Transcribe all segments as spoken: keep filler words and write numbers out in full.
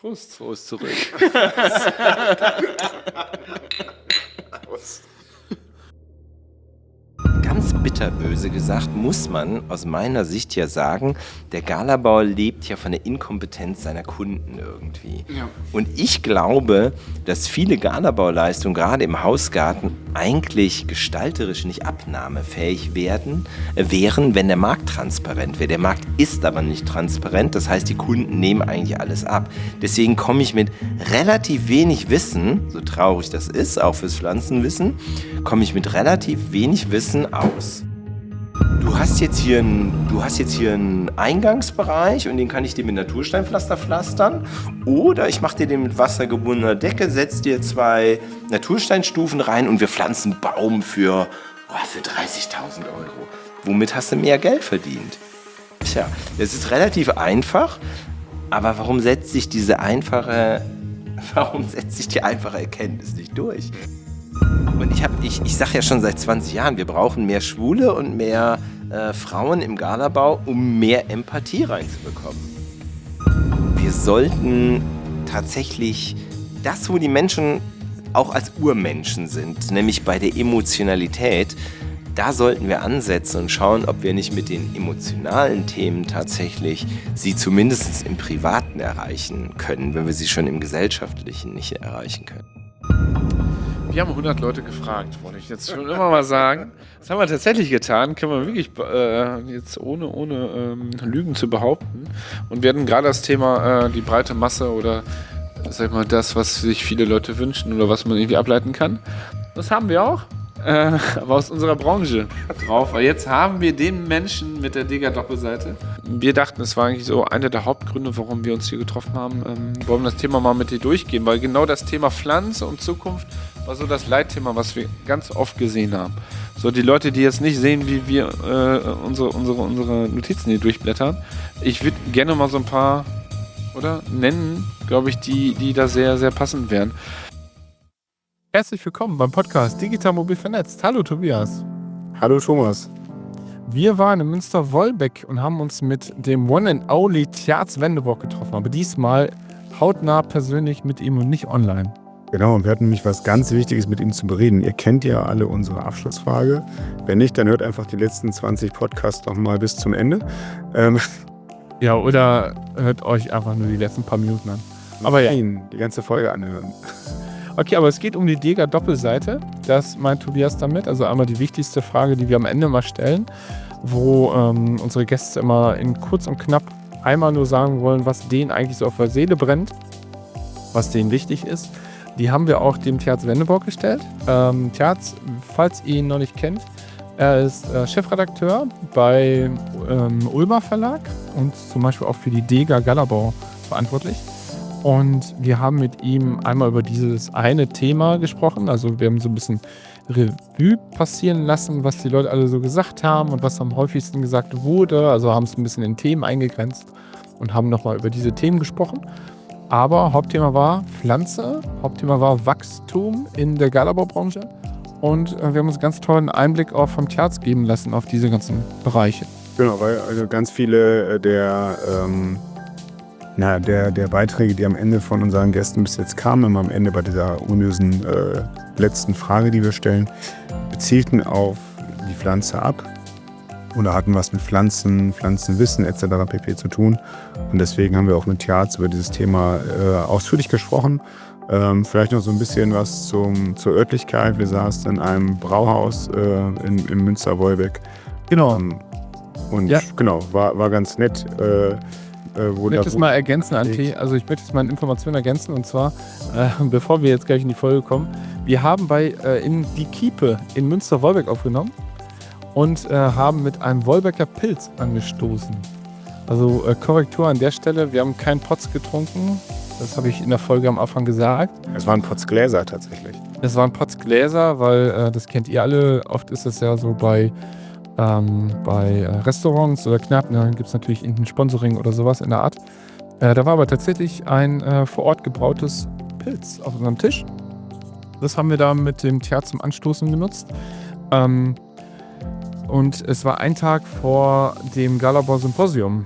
Prost. Prost zurück. Prost. Ganz bitterböse gesagt, muss man aus meiner Sicht ja sagen, der Galabau lebt ja von der Inkompetenz seiner Kunden irgendwie. Ja. Und ich glaube, dass viele Galabauleistungen, gerade im Hausgarten, eigentlich gestalterisch nicht abnahmefähig werden, äh, wären, wenn der Markt transparent wäre. Der Markt ist aber nicht transparent, das heißt, die Kunden nehmen eigentlich alles ab. Deswegen komme ich mit relativ wenig Wissen, so traurig das ist, auch fürs Pflanzenwissen, komme ich mit relativ wenig Wissen aus. Du hast jetzt hier einen, du hast jetzt hier einen Eingangsbereich und den kann ich dir mit Natursteinpflaster pflastern. Oder ich mache dir den mit wassergebundener Decke, setze dir zwei Natursteinstufen rein und wir pflanzen einen Baum für, oh, für dreißigtausend Euro. Womit hast du mehr Geld verdient? Tja, das ist relativ einfach, aber warum setzt sich diese einfache, warum setzt sich die einfache Erkenntnis nicht durch? Und ich, hab, ich, ich sage ja schon seit zwanzig Jahren, wir brauchen mehr Schwule und mehr äh, Frauen im Galabau, um mehr Empathie reinzubekommen. Wir sollten tatsächlich das, wo die Menschen auch als Urmenschen sind, nämlich bei der Emotionalität, da sollten wir ansetzen und schauen, ob wir nicht mit den emotionalen Themen tatsächlich sie zumindest im Privaten erreichen können, wenn wir sie schon im Gesellschaftlichen nicht erreichen können. Wir haben hundert Leute gefragt, wollte ich jetzt schon immer mal sagen. Das haben wir tatsächlich getan, können wir wirklich äh, jetzt ohne, ohne ähm, Lügen zu behaupten. Und wir hatten gerade das Thema äh, die breite Masse oder sag mal das, was sich viele Leute wünschen oder was man irgendwie ableiten kann. Das haben wir auch, äh, aber aus unserer Branche drauf. Weil jetzt haben wir den Menschen mit der Dega-Doppelseite. Wir dachten, es war eigentlich so einer der Hauptgründe, warum wir uns hier getroffen haben. Ähm, wollen das Thema mal mit dir durchgehen, weil genau das Thema Pflanze und Zukunft war so das Leitthema, was wir ganz oft gesehen haben. So die Leute, die jetzt nicht sehen, wie wir äh, unsere, unsere, unsere Notizen hier durchblättern. Ich würde gerne mal so ein paar, oder, nennen, glaube ich, die, die da sehr, sehr passend wären. Herzlich willkommen beim Podcast Digital Mobil Vernetzt. Hallo Tobias. Hallo Thomas. Wir waren in Münster-Wolbeck und haben uns mit dem One and Only Tjarz Wendebock getroffen, aber diesmal hautnah persönlich mit ihm und nicht online. Genau, und wir hatten nämlich was ganz Wichtiges mit ihm zu bereden. Ihr kennt ja alle unsere Abschlussfrage. Wenn nicht, dann hört einfach die letzten zwanzig Podcasts noch mal bis zum Ende. Ähm ja, oder hört euch einfach nur die letzten paar Minuten an. Aber ja. Nein, die ganze Folge anhören. Okay, aber es geht um die Dega-Doppelseite. Das meint Tobias damit. Also einmal die wichtigste Frage, die wir am Ende mal stellen, wo ähm, unsere Gäste immer in kurz und knapp einmal nur sagen wollen, was denen eigentlich so auf der Seele brennt, was denen wichtig ist. Die haben wir auch dem Tjarz Wendebock gestellt. Ähm, Tjarz, falls ihr ihn noch nicht kennt, er ist äh, Chefredakteur bei ähm, Ulmer Verlag und zum Beispiel auch für die Dega Galabau verantwortlich. Und wir haben mit ihm einmal über dieses eine Thema gesprochen. Also wir haben so ein bisschen Revue passieren lassen, was die Leute alle so gesagt haben und was am häufigsten gesagt wurde. Also haben es ein bisschen in Themen eingegrenzt und haben nochmal über diese Themen gesprochen. Aber Hauptthema war Pflanze, Hauptthema war Wachstum in der Galabau-Branche und äh, wir haben uns einen ganz tollen Einblick auch vom Tjarz geben lassen auf diese ganzen Bereiche. Genau, weil also ganz viele der, ähm, na, der, der Beiträge, die am Ende von unseren Gästen bis jetzt kamen, immer am Ende bei dieser ominösen äh, letzten Frage, die wir stellen, bezielten auf die Pflanze ab. Oder hatten was mit Pflanzen, Pflanzenwissen et cetera pp. Zu tun. Und deswegen haben wir auch mit Tjarz über dieses Thema äh, ausführlich gesprochen. Ähm, vielleicht noch so ein bisschen was zum, zur Örtlichkeit. Wir saßen in einem Brauhaus äh, in, in Münster-Wolbeck. Genau. Ähm, und ja. genau, war, war ganz nett. Äh, äh, wo ich möchte es mal ergänzen, Ante. Ante. Also ich möchte jetzt mal eine Information ergänzen. Und zwar, äh, bevor wir jetzt gleich in die Folge kommen, wir haben bei äh, in die Kiepe in Münster-Wolbeck aufgenommen. Und äh, haben mit einem Wolbecker Pilz angestoßen. Also äh, Korrektur an der Stelle, wir haben keinen Potz getrunken. Das habe ich in der Folge am Anfang gesagt. Es waren Potzgläser tatsächlich. Es waren Potzgläser, weil äh, das kennt ihr alle. Oft ist es ja so bei, ähm, bei äh, Restaurants oder Kneipen, da gibt es natürlich irgendein Sponsoring oder sowas in der Art. Äh, da war aber tatsächlich ein äh, vor Ort gebrautes Pilz auf unserem Tisch. Das haben wir da mit dem Tjarz zum Anstoßen genutzt. Ähm, Und es war ein Tag vor dem Galabau Symposium.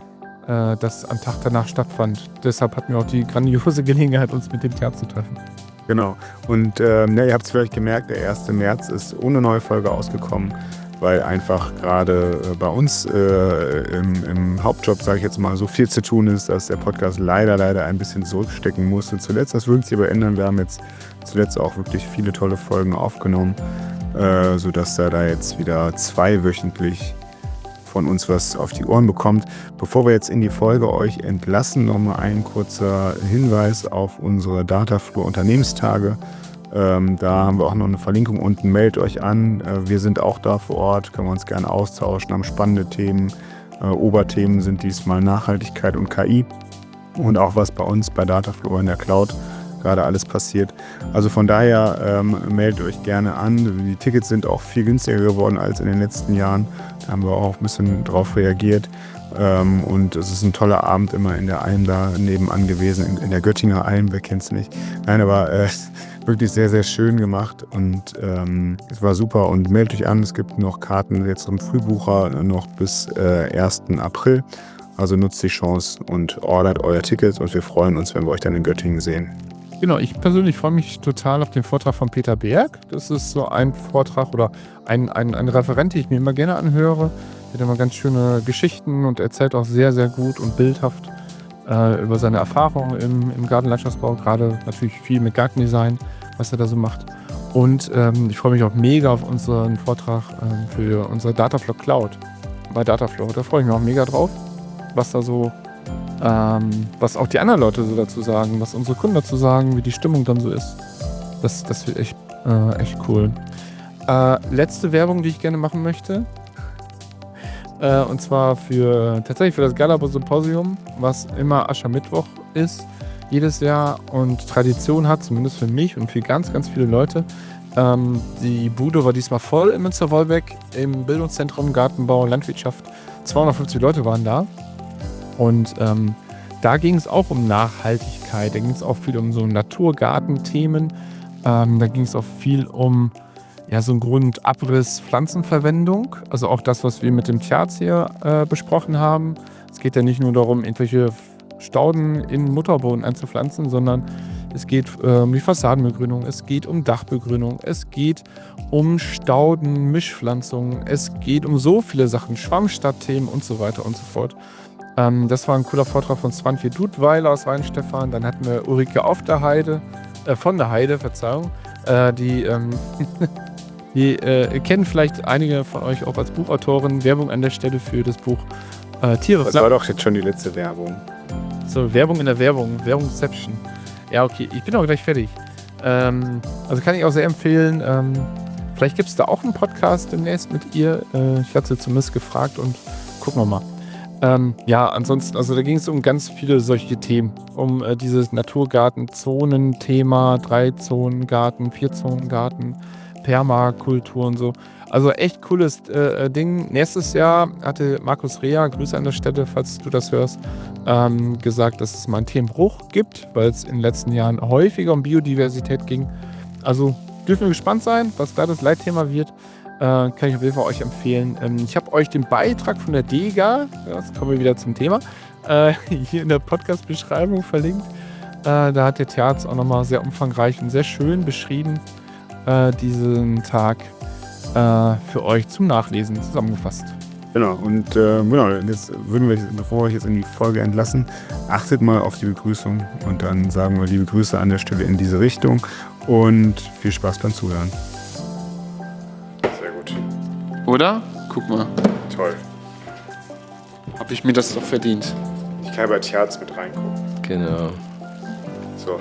äh, das am Tag danach stattfand. Deshalb hatten wir auch die grandiose Gelegenheit, uns mit dem Tjaaz zu treffen. Genau. Und ähm, ja, ihr habt es vielleicht gemerkt, der erste März ist ohne neue Folge ausgekommen, weil einfach gerade äh, bei uns äh, im, im Hauptjob, sage ich jetzt mal, so viel zu tun ist, dass der Podcast leider, leider ein bisschen zurückstecken musste. Zuletzt, das wird sich aber ändern. Wir haben jetzt zuletzt auch wirklich viele tolle Folgen aufgenommen, äh, sodass da, da jetzt wieder zweiwöchentlich von uns was auf die Ohren bekommt. Bevor wir jetzt in die Folge euch entlassen, nochmal ein kurzer Hinweis auf unsere Dataflow Unternehmenstage. Ähm, da haben wir auch noch eine Verlinkung unten. Meldet euch an. Äh, wir sind auch da vor Ort, können wir uns gerne austauschen, haben spannende Themen. Äh, Oberthemen sind diesmal Nachhaltigkeit und K I und auch was bei uns bei Dataflow in der Cloud gerade alles passiert. Also von daher ähm, meldet euch gerne an. Die Tickets sind auch viel günstiger geworden als in den letzten Jahren. Da haben wir auch ein bisschen drauf reagiert. Ähm, und es ist ein toller Abend immer in der Alm da nebenan gewesen, in, in der Göttinger Alm, wer kennt es nicht. Nein, aber äh, wirklich sehr, sehr schön gemacht und ähm, es war super. Und meldet euch an, es gibt noch Karten jetzt im Frühbucher noch bis äh, ersten April. Also nutzt die Chance und ordert euer Ticket und wir freuen uns, wenn wir euch dann in Göttingen sehen. Genau, ich persönlich freue mich total auf den Vortrag von Peter Berg. Das ist so ein Vortrag oder ein, ein, ein Referent, den ich mir immer gerne anhöre. Der hat immer ganz schöne Geschichten und erzählt auch sehr, sehr gut und bildhaft äh, über seine Erfahrungen im, im Gartenlandschaftsbau. Gerade natürlich viel mit Gartendesign, was er da so macht. Und ähm, ich freue mich auch mega auf unseren Vortrag ähm, für unsere Dataflow Cloud bei Dataflow. Da freue ich mich auch mega drauf, was da so Ähm, was auch die anderen Leute so dazu sagen, was unsere Kunden dazu sagen, wie die Stimmung dann so ist. Das, das wird echt, äh, echt cool. Äh, letzte Werbung, die ich gerne machen möchte. Äh, und zwar für tatsächlich für das Galabo Symposium, was immer Aschermittwoch ist, jedes Jahr und Tradition hat, zumindest für mich und für ganz, ganz viele Leute. Ähm, die Bude war diesmal voll in Münster-Wolbeck im Bildungszentrum Gartenbau und Landwirtschaft. zweihundertfünfzig Leute waren da. Und ähm, da ging es auch um Nachhaltigkeit, da ging es auch viel um so Naturgartenthemen, ähm, da ging es auch viel um ja, so einen Grundabriss Pflanzenverwendung, also auch das, was wir mit dem Tjaaz hier äh, besprochen haben. Es geht ja nicht nur darum, irgendwelche Stauden in Mutterboden einzupflanzen, sondern es geht äh, um die Fassadenbegrünung, es geht um Dachbegrünung, es geht um Stauden, Mischpflanzungen, es geht um so viele Sachen, Schwammstadtthemen und so weiter und so fort. Ähm, das war ein cooler Vortrag von Swantje Dudweiler aus Weinstefan. Dann hatten wir Ulrike auf der Heide, äh, von der Heide, Verzeihung. Äh, die ähm, die äh, kennen vielleicht einige von euch auch als Buchautorin. Werbung an der Stelle für das Buch äh, Tiere. Das war doch jetzt schon die letzte Werbung. So, Werbung in der Werbung, Werbungsception. Ja, okay, ich bin auch gleich fertig. Ähm, also kann ich auch sehr empfehlen. Ähm, vielleicht gibt es da auch einen Podcast demnächst mit ihr. Äh, ich hatte sie zumindest gefragt und gucken wir mal. Ähm, ja, ansonsten, also da ging es um ganz viele solche Themen. Um äh, dieses Naturgarten-Zonen-Thema, Drei-Zonen-Garten, Vier-Zonen-Garten, Permakultur und so. Also echt cooles äh, Ding. Nächstes Jahr hatte Markus Rea, Grüße an der Stelle, falls du das hörst, ähm, gesagt, dass es mal einen Themenbruch gibt, weil es in den letzten Jahren häufiger um Biodiversität ging. Also dürfen wir gespannt sein, was da das Leitthema wird. Äh, kann ich auf jeden Fall euch empfehlen. Ähm, ich habe euch den Beitrag von der DEGA, jetzt kommen wir wieder zum Thema, äh, hier in der Podcast-Beschreibung verlinkt. Äh, da hat der Tjaaz auch nochmal sehr umfangreich und sehr schön beschrieben, äh, diesen Tag äh, für euch zum Nachlesen zusammengefasst. Genau, und äh, genau, jetzt würden wir, bevor wir euch jetzt in die Folge entlassen, achtet mal auf die Begrüßung und dann sagen wir liebe Grüße an der Stelle in diese Richtung und viel Spaß beim Zuhören. Sehr gut. Oder? Guck mal, Toll. habe ich mir das doch verdient. Ich kann bei Tjaaz mit reingucken. Genau. So.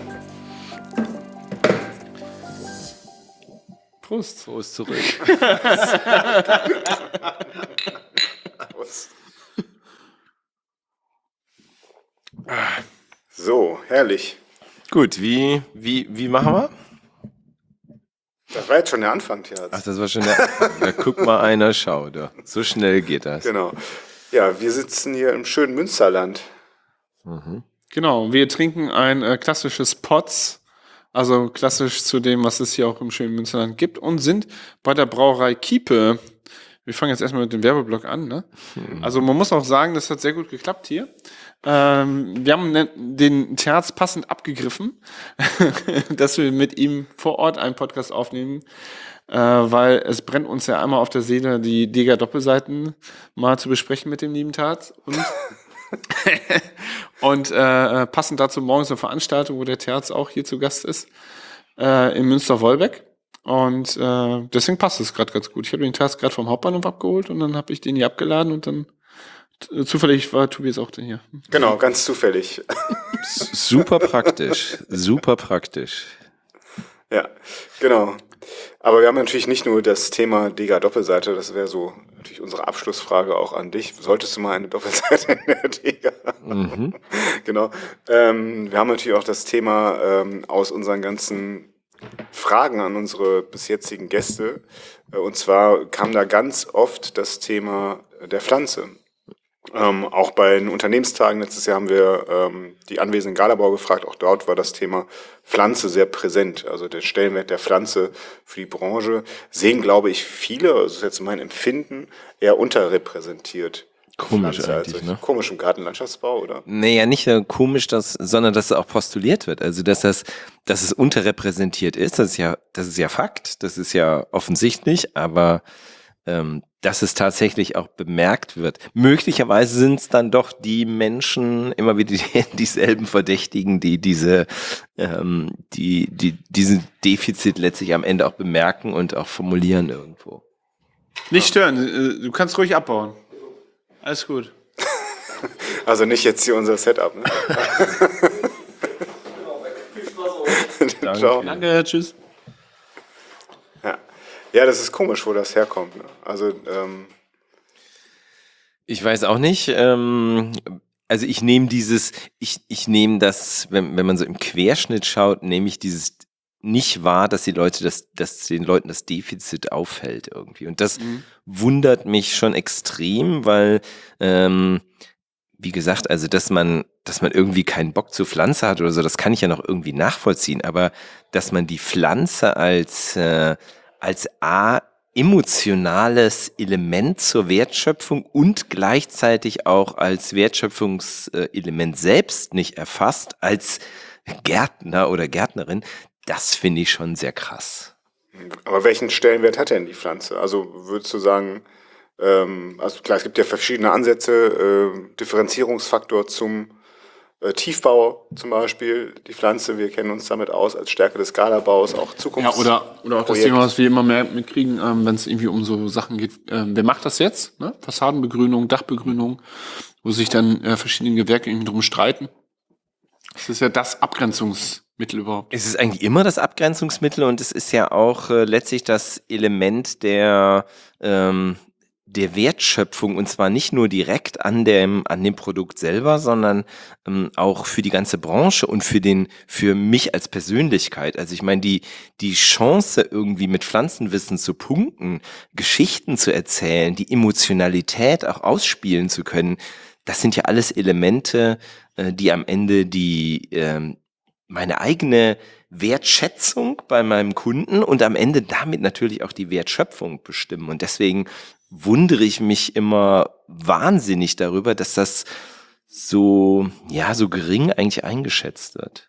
Prost. Prost zurück. So, herrlich. Gut, wie, wie, wie machen wir? Das war jetzt schon der Anfang, Tjaaz. Ach, das war schon der. Da guck mal einer, schau da. So schnell geht das. Genau. Ja, wir sitzen hier im schönen Münsterland. Mhm. Genau, wir trinken ein äh, klassisches Potz, also klassisch zu dem, was es hier auch im schönen Münsterland gibt, und sind bei der Brauerei Kiepe. Wir fangen jetzt erstmal mit dem Werbeblock an. Ne? Mhm. Also man muss auch sagen, das hat sehr gut geklappt hier. Ähm, wir haben ne- den Terz passend abgegriffen, dass wir mit ihm vor Ort einen Podcast aufnehmen, äh, weil es brennt uns ja einmal auf der Seele, die Dega-Doppelseiten mal zu besprechen mit dem lieben Terz. Und, und äh, passend dazu morgens eine Veranstaltung, wo der Terz auch hier zu Gast ist, äh, in Münster-Wolbeck. Und äh, deswegen passt es gerade ganz gut. Ich habe den Terz gerade vom Hauptbahnhof abgeholt und dann habe ich den hier abgeladen und dann t- zufällig war Tobias auch hier. Genau, ganz zufällig. Super praktisch, super praktisch. Ja, genau. Aber wir haben natürlich nicht nur das Thema Dega-Doppelseite, das wäre so natürlich unsere Abschlussfrage auch an dich. Solltest du mal eine Doppelseite in der Dega haben? Mhm. Genau. Ähm, wir haben natürlich auch das Thema ähm, aus unseren ganzen Fragen an unsere bis jetzigen Gäste. Äh, und zwar kam da ganz oft das Thema der Pflanze. Ähm, auch bei den Unternehmenstagen letztes Jahr haben wir ähm, die anwesenden Galabauer gefragt. Auch dort war das Thema Pflanze sehr präsent. Also der Stellenwert der Pflanze für die Branche sehen, glaube ich, viele, also das ist jetzt mein Empfinden, eher unterrepräsentiert. Komisch Pflanze eigentlich, als- ne? Komisch im Gartenlandschaftsbau, oder? Naja, nicht nur komisch, dass, sondern dass es auch postuliert wird. Also dass das, dass es unterrepräsentiert ist, das ist ja, das ist ja Fakt, das ist ja offensichtlich, aber ähm, dass es tatsächlich auch bemerkt wird. Möglicherweise sind es dann doch die Menschen, immer wieder die, dieselben Verdächtigen, die diese, ähm, die, die diesen Defizit letztlich am Ende auch bemerken und auch formulieren irgendwo. Nicht stören, äh, du kannst ruhig abbauen. Alles gut. Also nicht jetzt hier unser Setup, ne? Danke. Ciao. Danke, tschüss. Ja. Ja, das ist komisch, wo das herkommt. Ne? Also, ähm, Ich weiß auch nicht. Ähm, also ich nehme dieses, ich, ich nehme das, wenn, wenn man so im Querschnitt schaut, nehme ich dieses nicht wahr, dass die Leute das, dass den Leuten das Defizit auffällt irgendwie. Und das Mhm. wundert mich schon extrem, weil, ähm, wie gesagt, also dass man, dass man irgendwie keinen Bock zur Pflanze hat oder so, das kann ich ja noch irgendwie nachvollziehen. Aber dass man die Pflanze als äh, als A emotionales Element zur Wertschöpfung und gleichzeitig auch als Wertschöpfungselement selbst nicht erfasst, als Gärtner oder Gärtnerin, das finde ich schon sehr krass. aber welchen Stellenwert hat denn die Pflanze? Also würdest du sagen, ähm, also klar, es gibt ja verschiedene Ansätze, äh, Differenzierungsfaktor zum äh, Tiefbau zum Beispiel, die Pflanze, wir kennen uns damit aus als Stärke des Skalabaus, auch Ja, Zukunfts... oder, oder auch das Projekt. Thema, was wir immer mehr mitkriegen, ähm, wenn es irgendwie um so Sachen geht. Ähm, wer macht das jetzt? Ne? Fassadenbegrünung, Dachbegrünung, wo sich dann äh, verschiedene Gewerke irgendwie drum streiten. Das ist ja das Abgrenzungsmittel überhaupt. Es ist eigentlich immer das Abgrenzungsmittel und es ist ja auch äh, letztlich das Element der, ähm, der Wertschöpfung und zwar nicht nur direkt an dem, an dem Produkt selber, sondern ähm, auch für die ganze Branche und für den, für mich als Persönlichkeit. Also ich meine, die, die Chance irgendwie mit Pflanzenwissen zu punkten, Geschichten zu erzählen, die Emotionalität auch ausspielen zu können, das sind ja alles Elemente, äh, die am Ende die, ähm, meine eigene Wertschätzung bei meinem Kunden und am Ende damit natürlich auch die Wertschöpfung bestimmen. Und deswegen wundere ich mich immer wahnsinnig darüber, dass das so, ja, so gering eigentlich eingeschätzt wird.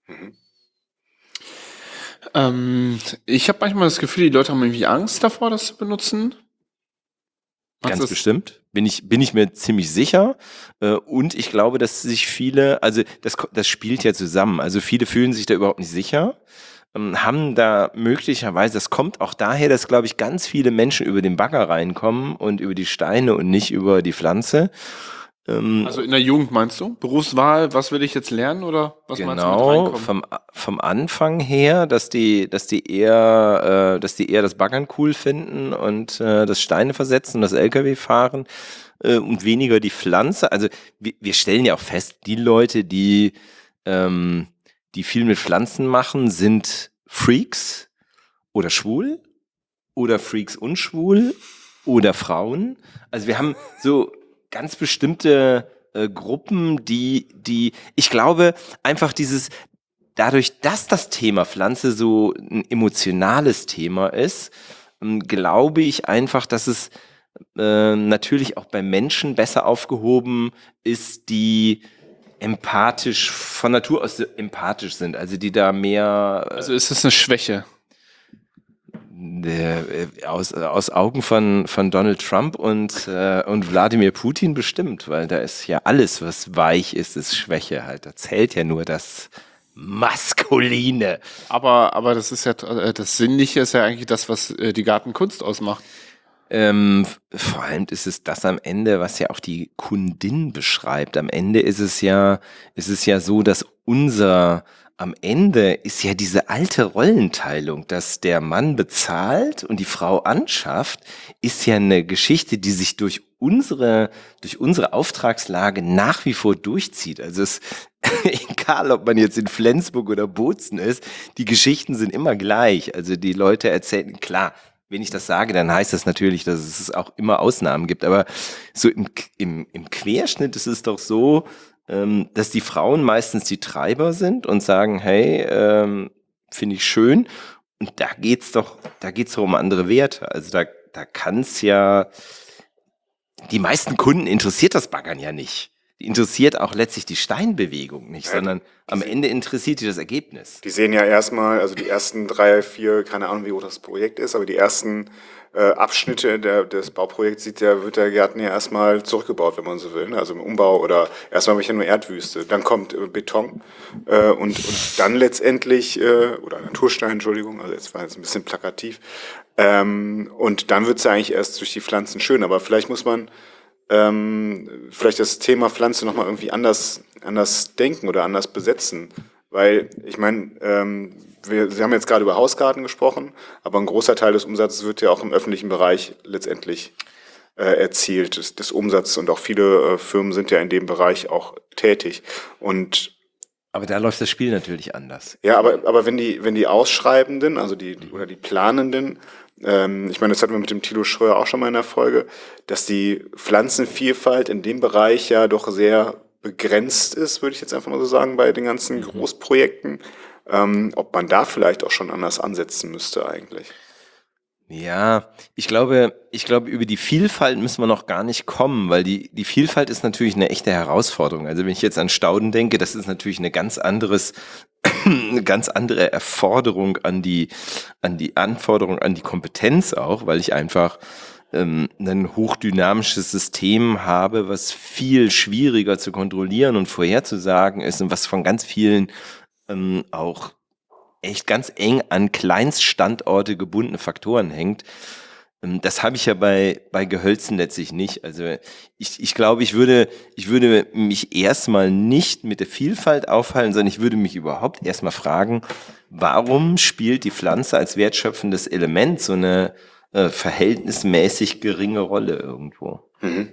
Ähm, ich habe manchmal das Gefühl, die Leute haben irgendwie Angst davor, das zu benutzen. Was Ganz ist- bestimmt. Bin ich, bin ich mir ziemlich sicher. Äh, Und ich glaube, dass sich viele, also das, ko- das spielt ja zusammen. Also viele fühlen sich da überhaupt nicht sicher, ähm, haben da möglicherweise, das kommt auch daher, dass, glaube ich, ganz viele Menschen über den Bagger reinkommen und über die Steine und nicht über die Pflanze. Ähm, Also in der Jugend meinst du? Berufswahl, was will ich jetzt lernen oder was meinst du mit Genau, reinkommen? vom, vom Anfang her, dass die, dass die eher, äh, dass die eher das Baggern cool finden und äh, das Steine versetzen und das L K W fahren äh, und weniger die Pflanze. Also wir, wir stellen ja auch fest, die Leute, die, ähm, die viel mit Pflanzen machen, sind Freaks oder schwul oder Freaks und schwul oder Frauen. Also wir haben so ganz bestimmte äh, Gruppen, die, die, ich glaube, einfach dieses, dadurch, dass das Thema Pflanze so ein emotionales Thema ist, ähm, glaube ich einfach, dass es äh, natürlich auch bei Menschen besser aufgehoben ist, die empathisch, von Natur aus empathisch sind, also die da mehr... Also ist es eine Schwäche? Äh, aus, aus Augen von, von Donald Trump und, äh, und Wladimir Putin bestimmt, weil da ist ja alles, was weich ist, ist Schwäche halt. Da zählt ja nur das Maskuline. Aber, aber das ist ja, das Sinnliche ist ja eigentlich das, was die Gartenkunst ausmacht. Ähm, vor allem ist es das am Ende, was ja auch die Kundin beschreibt. Am Ende ist es ja, ist es ja so, dass unser, am Ende ist ja diese alte Rollenteilung, dass der Mann bezahlt und die Frau anschafft, ist ja eine Geschichte, die sich durch unsere, durch unsere Auftragslage nach wie vor durchzieht. Also es, egal, ob man jetzt in Flensburg oder Bozen ist, die Geschichten sind immer gleich. Also die Leute erzählen, klar, wenn ich das sage, dann heißt das natürlich, dass es auch immer Ausnahmen gibt. Aber so im, im, im Querschnitt ist es doch so, ähm, dass die Frauen meistens die Treiber sind und sagen, hey, ähm, finde ich schön. Und da geht's doch, da geht's doch um andere Werte. Also da, da kann's ja, die meisten Kunden interessiert das Baggern ja nicht. Die interessiert auch letztlich die Steinbewegung nicht, ja, sondern am Ende interessiert die das Ergebnis. Die sehen ja erstmal, also die ersten drei, vier, keine Ahnung, wie hoch das Projekt ist, aber die ersten äh, Abschnitte der, des Bauprojekts sieht der, wird der Garten ja erstmal zurückgebaut, wenn man so will, ne? Also im Umbau oder erstmal habe ich ja nur Erdwüste, dann kommt äh, Beton äh, und, und dann letztendlich, äh, oder Naturstein, Entschuldigung, also jetzt war jetzt ein bisschen plakativ, ähm, und dann wird es ja eigentlich erst durch die Pflanzen schön, aber vielleicht muss man Ähm, vielleicht das Thema Pflanze nochmal irgendwie anders, anders denken oder anders besetzen. Weil, ich meine, ähm, wir, Sie haben jetzt gerade über Hausgarten gesprochen, aber ein großer Teil des Umsatzes wird ja auch im öffentlichen Bereich letztendlich äh, erzielt, des, des Umsatzes. Und auch viele äh, Firmen sind ja in dem Bereich auch tätig. Und aber da läuft das Spiel natürlich anders. ja, aber, aber wenn die, wenn die Ausschreibenden, also die, die oder die Planenden, ähm, ich meine, das hatten wir mit dem Thilo Schröer auch schon mal in der Folge, dass die Pflanzenvielfalt in dem Bereich ja doch sehr begrenzt ist, würde ich jetzt einfach mal so sagen, bei den ganzen Großprojekten, ähm, ob man da vielleicht auch schon anders ansetzen müsste eigentlich. Ja, ich glaube, ich glaube, über die Vielfalt müssen wir noch gar nicht kommen, weil die, die Vielfalt ist natürlich eine echte Herausforderung. Also wenn ich jetzt an Stauden denke, das ist natürlich eine ganz anderes, eine ganz andere Erforderung an die, an die Anforderung an die Kompetenz auch, weil ich einfach ähm, ein hochdynamisches System habe, was viel schwieriger zu kontrollieren und vorherzusagen ist und was von ganz vielen ähm, auch echt ganz eng an Kleinststandorte gebundene Faktoren hängt. Das habe ich ja bei, bei Gehölzen letztlich nicht. Also ich, ich glaube, ich würde, ich würde mich erstmal nicht mit der Vielfalt aufhalten, sondern ich würde mich überhaupt erstmal fragen, warum spielt die Pflanze als wertschöpfendes Element so eine äh, verhältnismäßig geringe Rolle irgendwo? Mhm.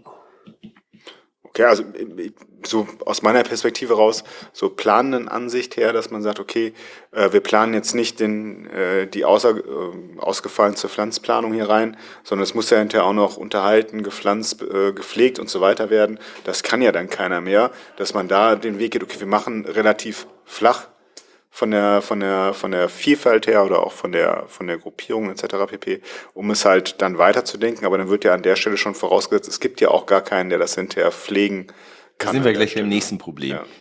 Okay, also so aus meiner Perspektive raus, so planenden Ansicht her, dass man sagt, okay, äh, wir planen jetzt nicht den, äh, die außer, äh, ausgefallenste Pflanzplanung hier rein, sondern es muss ja hinterher auch noch unterhalten, gepflanzt, äh, gepflegt und so weiter werden. Das kann ja dann keiner mehr, dass man da den Weg geht, okay, wir machen relativ flach von der von der von der Vielfalt her oder auch von der von der Gruppierung et cetera pp, um es halt dann weiterzudenken. Aber dann wird ja an der Stelle schon vorausgesetzt, es gibt ja auch gar keinen, der das hinterher pflegen kann. Da sind wir gleich beim nächsten Problem. Ja.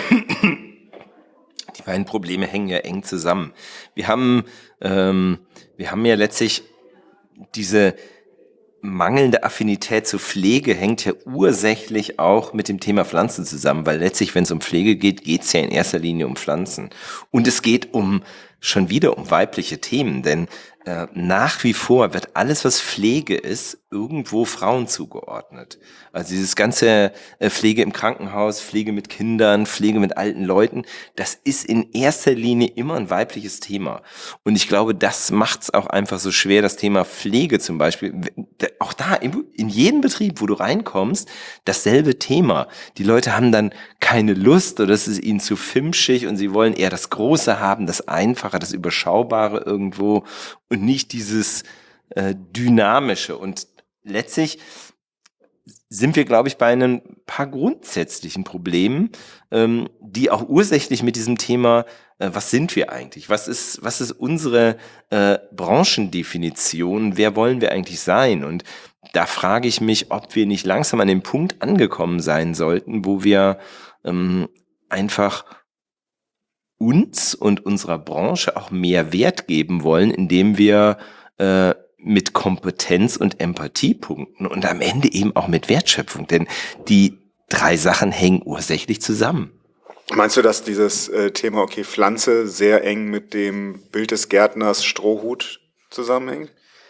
Die beiden Probleme hängen ja eng zusammen. Wir haben ähm, wir haben ja letztlich diese mangelnde Affinität zur Pflege hängt ja ursächlich auch mit dem Thema Pflanzen zusammen, weil letztlich, wenn es um Pflege geht, geht es ja in erster Linie um Pflanzen. Und es geht um schon wieder um weibliche Themen, denn äh, nach wie vor wird alles, was Pflege ist, irgendwo Frauen zugeordnet. Also dieses ganze äh, Pflege im Krankenhaus, Pflege mit Kindern, Pflege mit alten Leuten, das ist in erster Linie immer ein weibliches Thema. Und ich glaube, das macht es auch einfach so schwer, das Thema Pflege zum Beispiel, auch da in jedem Betrieb, wo du reinkommst, dasselbe Thema. Die Leute haben dann keine Lust oder es ist ihnen zu fimschig und sie wollen eher das Große haben, das Einfache, das Überschaubare irgendwo und nicht dieses äh, Dynamische. Und letztlich sind wir, glaube ich, bei ein paar grundsätzlichen Problemen, ähm, die auch ursächlich mit diesem Thema, äh, was sind wir eigentlich? Was ist, was ist unsere äh, Branchendefinition? Wer wollen wir eigentlich sein? Und da frage ich mich, ob wir nicht langsam an dem Punkt angekommen sein sollten, wo wir ähm, einfach uns und unserer Branche auch mehr Wert geben wollen, indem wir äh, mit Kompetenz und Empathie punkten und am Ende eben auch mit Wertschöpfung, denn die drei Sachen hängen ursächlich zusammen. Meinst du, dass dieses äh, Thema, okay, Pflanze sehr eng mit dem Bild des Gärtners Strohhut zusammenhängt?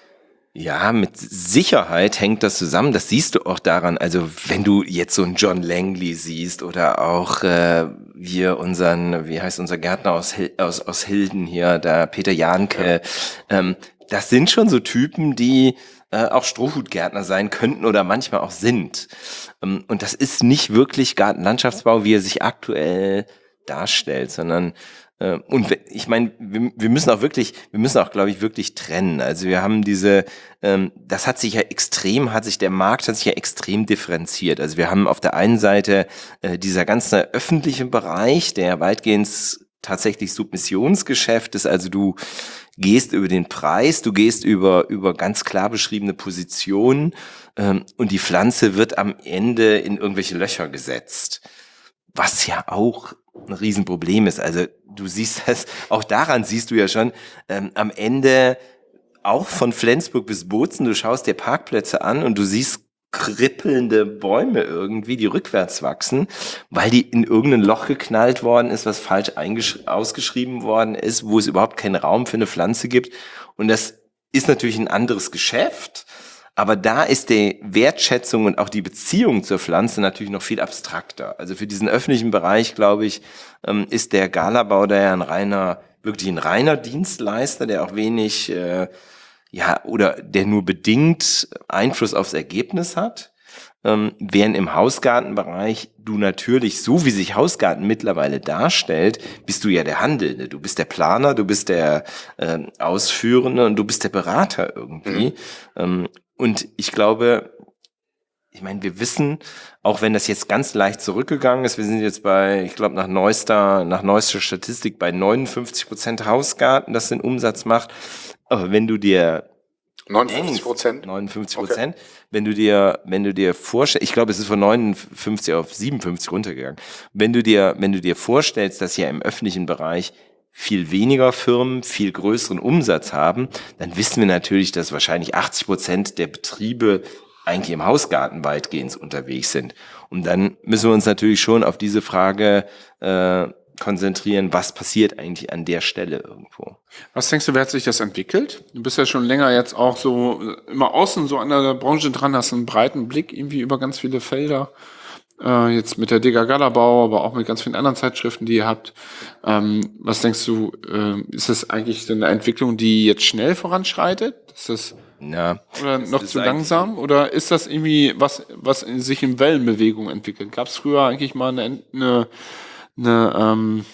Ja, mit Sicherheit hängt das zusammen. Das siehst du auch daran. Also wenn du jetzt so einen John Langley siehst oder auch äh, hier unseren, wie heißt unser Gärtner aus, Hil- aus, aus Hilden hier, der Peter Jahnke, ja. ähm, das sind schon so Typen, die äh, auch Strohhutgärtner sein könnten oder manchmal auch sind. Ähm, und das ist nicht wirklich Gartenlandschaftsbau, wie er sich aktuell darstellt, sondern äh, und we- ich meine, wir, wir müssen auch wirklich, wir müssen auch, glaube ich, wirklich trennen. Also wir haben diese, ähm, das hat sich ja extrem, hat sich der Markt hat sich ja extrem differenziert. Also wir haben auf der einen Seite äh, dieser ganze öffentliche Bereich, der weitgehend tatsächlich Submissionsgeschäft ist. Also du gehst über den Preis, du gehst über über ganz klar beschriebene Positionen ähm, und die Pflanze wird am Ende in irgendwelche Löcher gesetzt. Was ja auch ein Riesenproblem ist. Also du siehst das, auch daran siehst du ja schon, ähm, am Ende auch von Flensburg bis Bozen, du schaust dir Parkplätze an und du siehst krippelnde Bäume irgendwie, die rückwärts wachsen, weil die in irgendein Loch geknallt worden ist, was falsch eingesch- ausgeschrieben worden ist, wo es überhaupt keinen Raum für eine Pflanze gibt. Und das ist natürlich ein anderes Geschäft, aber da ist die Wertschätzung und auch die Beziehung zur Pflanze natürlich noch viel abstrakter. Also für diesen öffentlichen Bereich, glaube ich, ähm, ist der Galabau da ja ein reiner, wirklich ein reiner Dienstleister, der auch wenig, äh, ja, oder der nur bedingt Einfluss aufs Ergebnis hat. Ähm, während im Hausgartenbereich du natürlich, so wie sich Hausgarten mittlerweile darstellt, bist du ja der Handelnde. Du bist der Planer, du bist der ähm, Ausführende und du bist der Berater irgendwie. Mhm. Ähm, und ich glaube, ich meine, wir wissen, auch wenn das jetzt ganz leicht zurückgegangen ist, wir sind jetzt bei, ich glaube, nach neuester, nach neuester Statistik bei neunundfünfzig Prozent Hausgarten, das den Umsatz macht. Aber wenn du dir neunundfünfzig Prozent? neunundfünfzig Prozent. Okay. Wenn du dir, wenn du dir vorstellst, ich glaube, es ist von neunundfünfzig auf siebenundfünfzig runtergegangen. Wenn du dir, wenn du dir vorstellst, dass ja im öffentlichen Bereich viel weniger Firmen viel größeren Umsatz haben, dann wissen wir natürlich, dass wahrscheinlich achtzig Prozent der Betriebe eigentlich im Hausgarten weitgehend unterwegs sind. Und dann müssen wir uns natürlich schon auf diese Frage äh, konzentrieren, was passiert eigentlich an der Stelle irgendwo. Was denkst du, wie hat sich das entwickelt? Du bist ja schon länger jetzt auch so immer außen so an der Branche dran, hast einen breiten Blick irgendwie über ganz viele Felder. Äh, jetzt mit der Dega Galabau, aber auch mit ganz vielen anderen Zeitschriften, die ihr habt. Ähm, was denkst du, äh, ist das eigentlich so eine Entwicklung, die jetzt schnell voranschreitet? Ist das Ja, oder noch zu langsam? Oder ist das irgendwie was, was sich in Wellenbewegung entwickelt? Gab es früher eigentlich mal eine, eine eine ähm,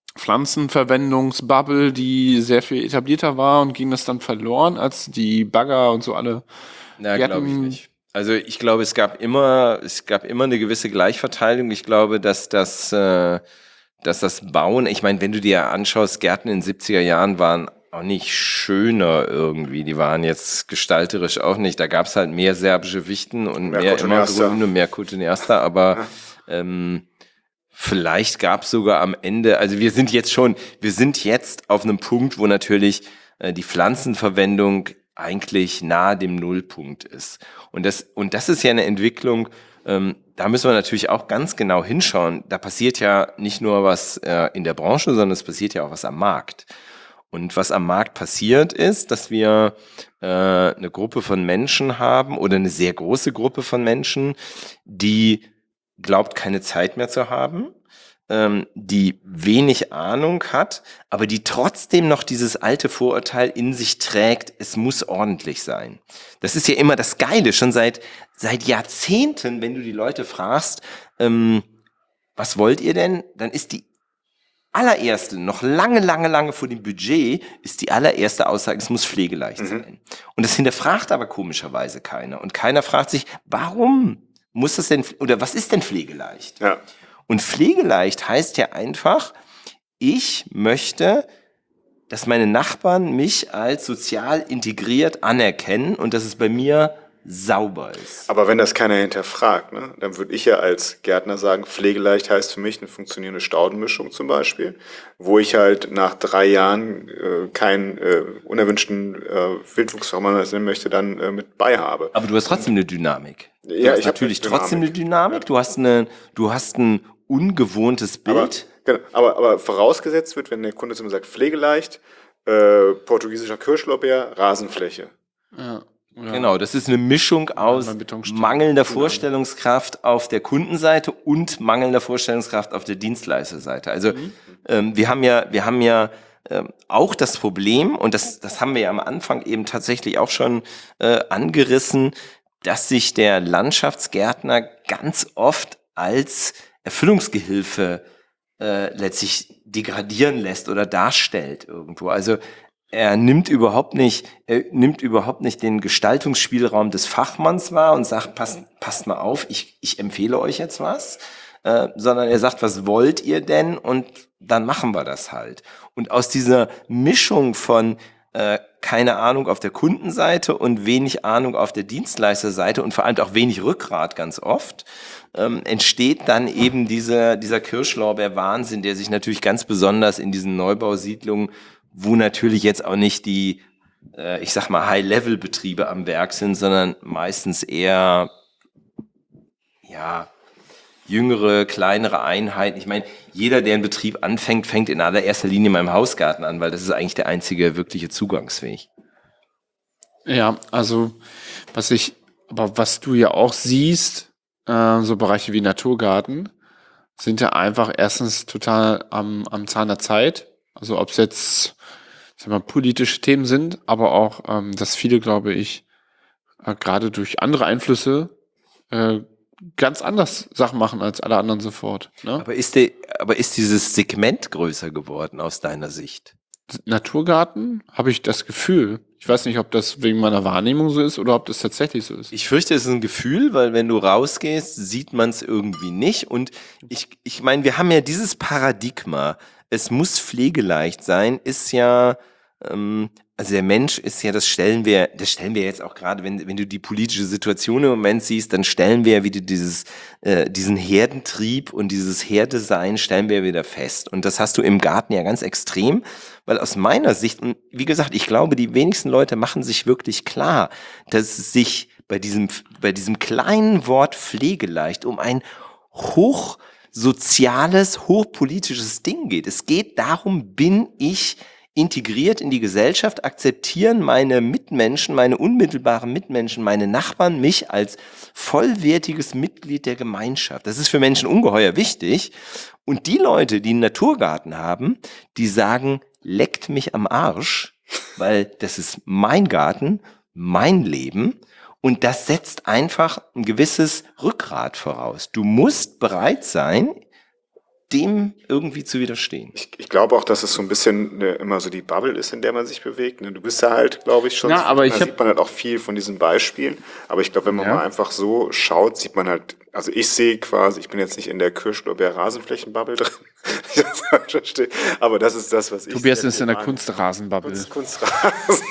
Pflanzenverwendungsbubble, die sehr viel etablierter war und ging das dann verloren, als die Bagger und so alle? Na, glaube ich nicht. Also ich glaube, es gab immer, es gab immer eine gewisse Gleichverteilung. Ich glaube, dass das, äh, dass das Bauen, ich meine, wenn du dir anschaust, Gärten in den siebziger Jahren waren auch nicht schöner irgendwie. Die waren jetzt gestalterisch auch nicht. Da gab es halt mehr serbische Wichten und mehr, mehr Immergrün und mehr Cotoneaster, aber ähm, vielleicht gab es sogar am Ende, also wir sind jetzt schon, wir sind jetzt auf einem Punkt, wo natürlich äh, die Pflanzenverwendung eigentlich nahe dem Nullpunkt ist. Und das, und das ist ja eine Entwicklung, ähm, da müssen wir natürlich auch ganz genau hinschauen. Da passiert ja nicht nur was äh, in der Branche, sondern es passiert ja auch was am Markt. Und was am Markt passiert ist, dass wir äh, eine Gruppe von Menschen haben oder eine sehr große Gruppe von Menschen, die glaubt, keine Zeit mehr zu haben, ähm, die wenig Ahnung hat, aber die trotzdem noch dieses alte Vorurteil in sich trägt, es muss ordentlich sein. Das ist ja immer das Geile, schon seit, seit Jahrzehnten, wenn du die Leute fragst, ähm, was wollt ihr denn, dann ist die allererste, noch lange, lange, lange vor dem Budget, ist die allererste Aussage, es muss pflegeleicht mhm. sein. Und das hinterfragt aber komischerweise keiner. Und keiner fragt sich, warum muss das denn, oder was ist denn pflegeleicht? Ja. Und pflegeleicht heißt ja einfach, ich möchte, dass meine Nachbarn mich als sozial integriert anerkennen und dass es bei mir sauber ist. Aber wenn das keiner hinterfragt, ne, dann würde ich ja als Gärtner sagen, pflegeleicht heißt für mich eine funktionierende Staudenmischung zum Beispiel, wo ich halt nach drei Jahren äh, keinen äh, unerwünschten äh, Wildwuchs, wenn man das nennen möchte, dann äh, mit bei habe. Aber du hast trotzdem eine Dynamik. Du Ja, hast ich hab natürlich eine trotzdem eine Dynamik. Dynamik. Du hast eine, du hast ein ungewohntes Aber, Bild. genau, aber, aber vorausgesetzt wird, wenn der Kunde zu mir sagt, pflegeleicht, äh, portugiesischer Kirschlorbeer, Rasenfläche. Ja. Ja. Genau, das ist eine Mischung aus beim Betonstich. mangelnder Genau. Vorstellungskraft auf der Kundenseite und mangelnder Vorstellungskraft auf der Dienstleisterseite. Also Mhm. ähm, wir haben ja, wir haben ja ähm, auch das Problem, und das, das haben wir ja am Anfang eben tatsächlich auch schon äh, angerissen, dass sich der Landschaftsgärtner ganz oft als Erfüllungsgehilfe äh, letztlich degradieren lässt oder darstellt irgendwo. Also er nimmt überhaupt nicht, er nimmt überhaupt nicht den Gestaltungsspielraum des Fachmanns wahr und sagt, passt, passt mal auf, ich, ich empfehle euch jetzt was, äh, sondern er sagt, was wollt ihr denn? Und dann machen wir das halt. Und aus dieser Mischung von äh, keine Ahnung auf der Kundenseite und wenig Ahnung auf der Dienstleisterseite und vor allem auch wenig Rückgrat ganz oft, ähm, entsteht dann eben dieser, dieser Kirschlorbeer-Wahnsinn, der sich natürlich ganz besonders in diesen Neubausiedlungen, wo natürlich jetzt auch nicht die, äh, ich sag mal, High-Level-Betriebe am Werk sind, sondern meistens eher, ja, jüngere, kleinere Einheiten. Ich meine, jeder, der einen Betrieb anfängt, fängt in allererster Linie in meinem Hausgarten an, weil das ist eigentlich der einzige wirkliche Zugangsweg. Ja, also was ich, aber was du ja auch siehst, äh, so Bereiche wie Naturgarten, sind ja einfach erstens total am, am Zahn der Zeit. Also ob es jetzt sagen wir, politische Themen sind, aber auch, ähm, dass viele, glaube ich, äh, gerade durch andere Einflüsse äh, ganz anders Sachen machen als alle anderen sofort. Ne? Aber ist, der, aber ist dieses Segment größer geworden aus deiner Sicht? Naturgarten habe ich das Gefühl. Ich weiß nicht, ob das wegen meiner Wahrnehmung so ist oder ob das tatsächlich so ist. Ich fürchte, es ist ein Gefühl, weil wenn du rausgehst, sieht man es irgendwie nicht. Und ich, ich meine, wir haben ja dieses Paradigma, es muss pflegeleicht sein, ist ja, ähm, also der Mensch ist ja, das stellen wir, das stellen wir jetzt auch gerade, wenn, wenn du die politische Situation im Moment siehst, dann stellen wir ja wieder dieses, äh, diesen Herdentrieb und dieses Herdesein stellen wir wieder fest. Und das hast du im Garten ja ganz extrem, weil aus meiner Sicht, und wie gesagt, ich glaube, die wenigsten Leute machen sich wirklich klar, dass es sich bei diesem, bei diesem kleinen Wort pflegeleicht um ein hochsoziales, hochpolitisches Ding geht. Es geht darum, bin ich integriert in die Gesellschaft, akzeptieren meine Mitmenschen, meine unmittelbaren Mitmenschen, meine Nachbarn mich als vollwertiges Mitglied der Gemeinschaft. Das ist für Menschen ungeheuer wichtig. Und die Leute, die einen Naturgarten haben, die sagen, leckt mich am Arsch, weil das ist mein Garten, mein Leben. Und das setzt einfach ein gewisses Rückgrat voraus. Du musst bereit sein, dem irgendwie zu widerstehen. Ich, ich glaube auch, dass es so ein bisschen eine, immer so die Bubble ist, in der man sich bewegt. Ne? Du bist ja halt, glaube ich, schon. Ja, aber ich da hab- sieht man halt auch viel von diesen Beispielen. Aber ich glaube, wenn man Ja. mal einfach so schaut, sieht man halt, also ich sehe quasi, ich bin jetzt nicht in der Kirschlorbeer-Rasenflächen-Bubble drin. Das verstehe. Aber das ist das, was ich Tobias sehe. ist in der Kunstrasenbubble. Kunst, Kunstrasen.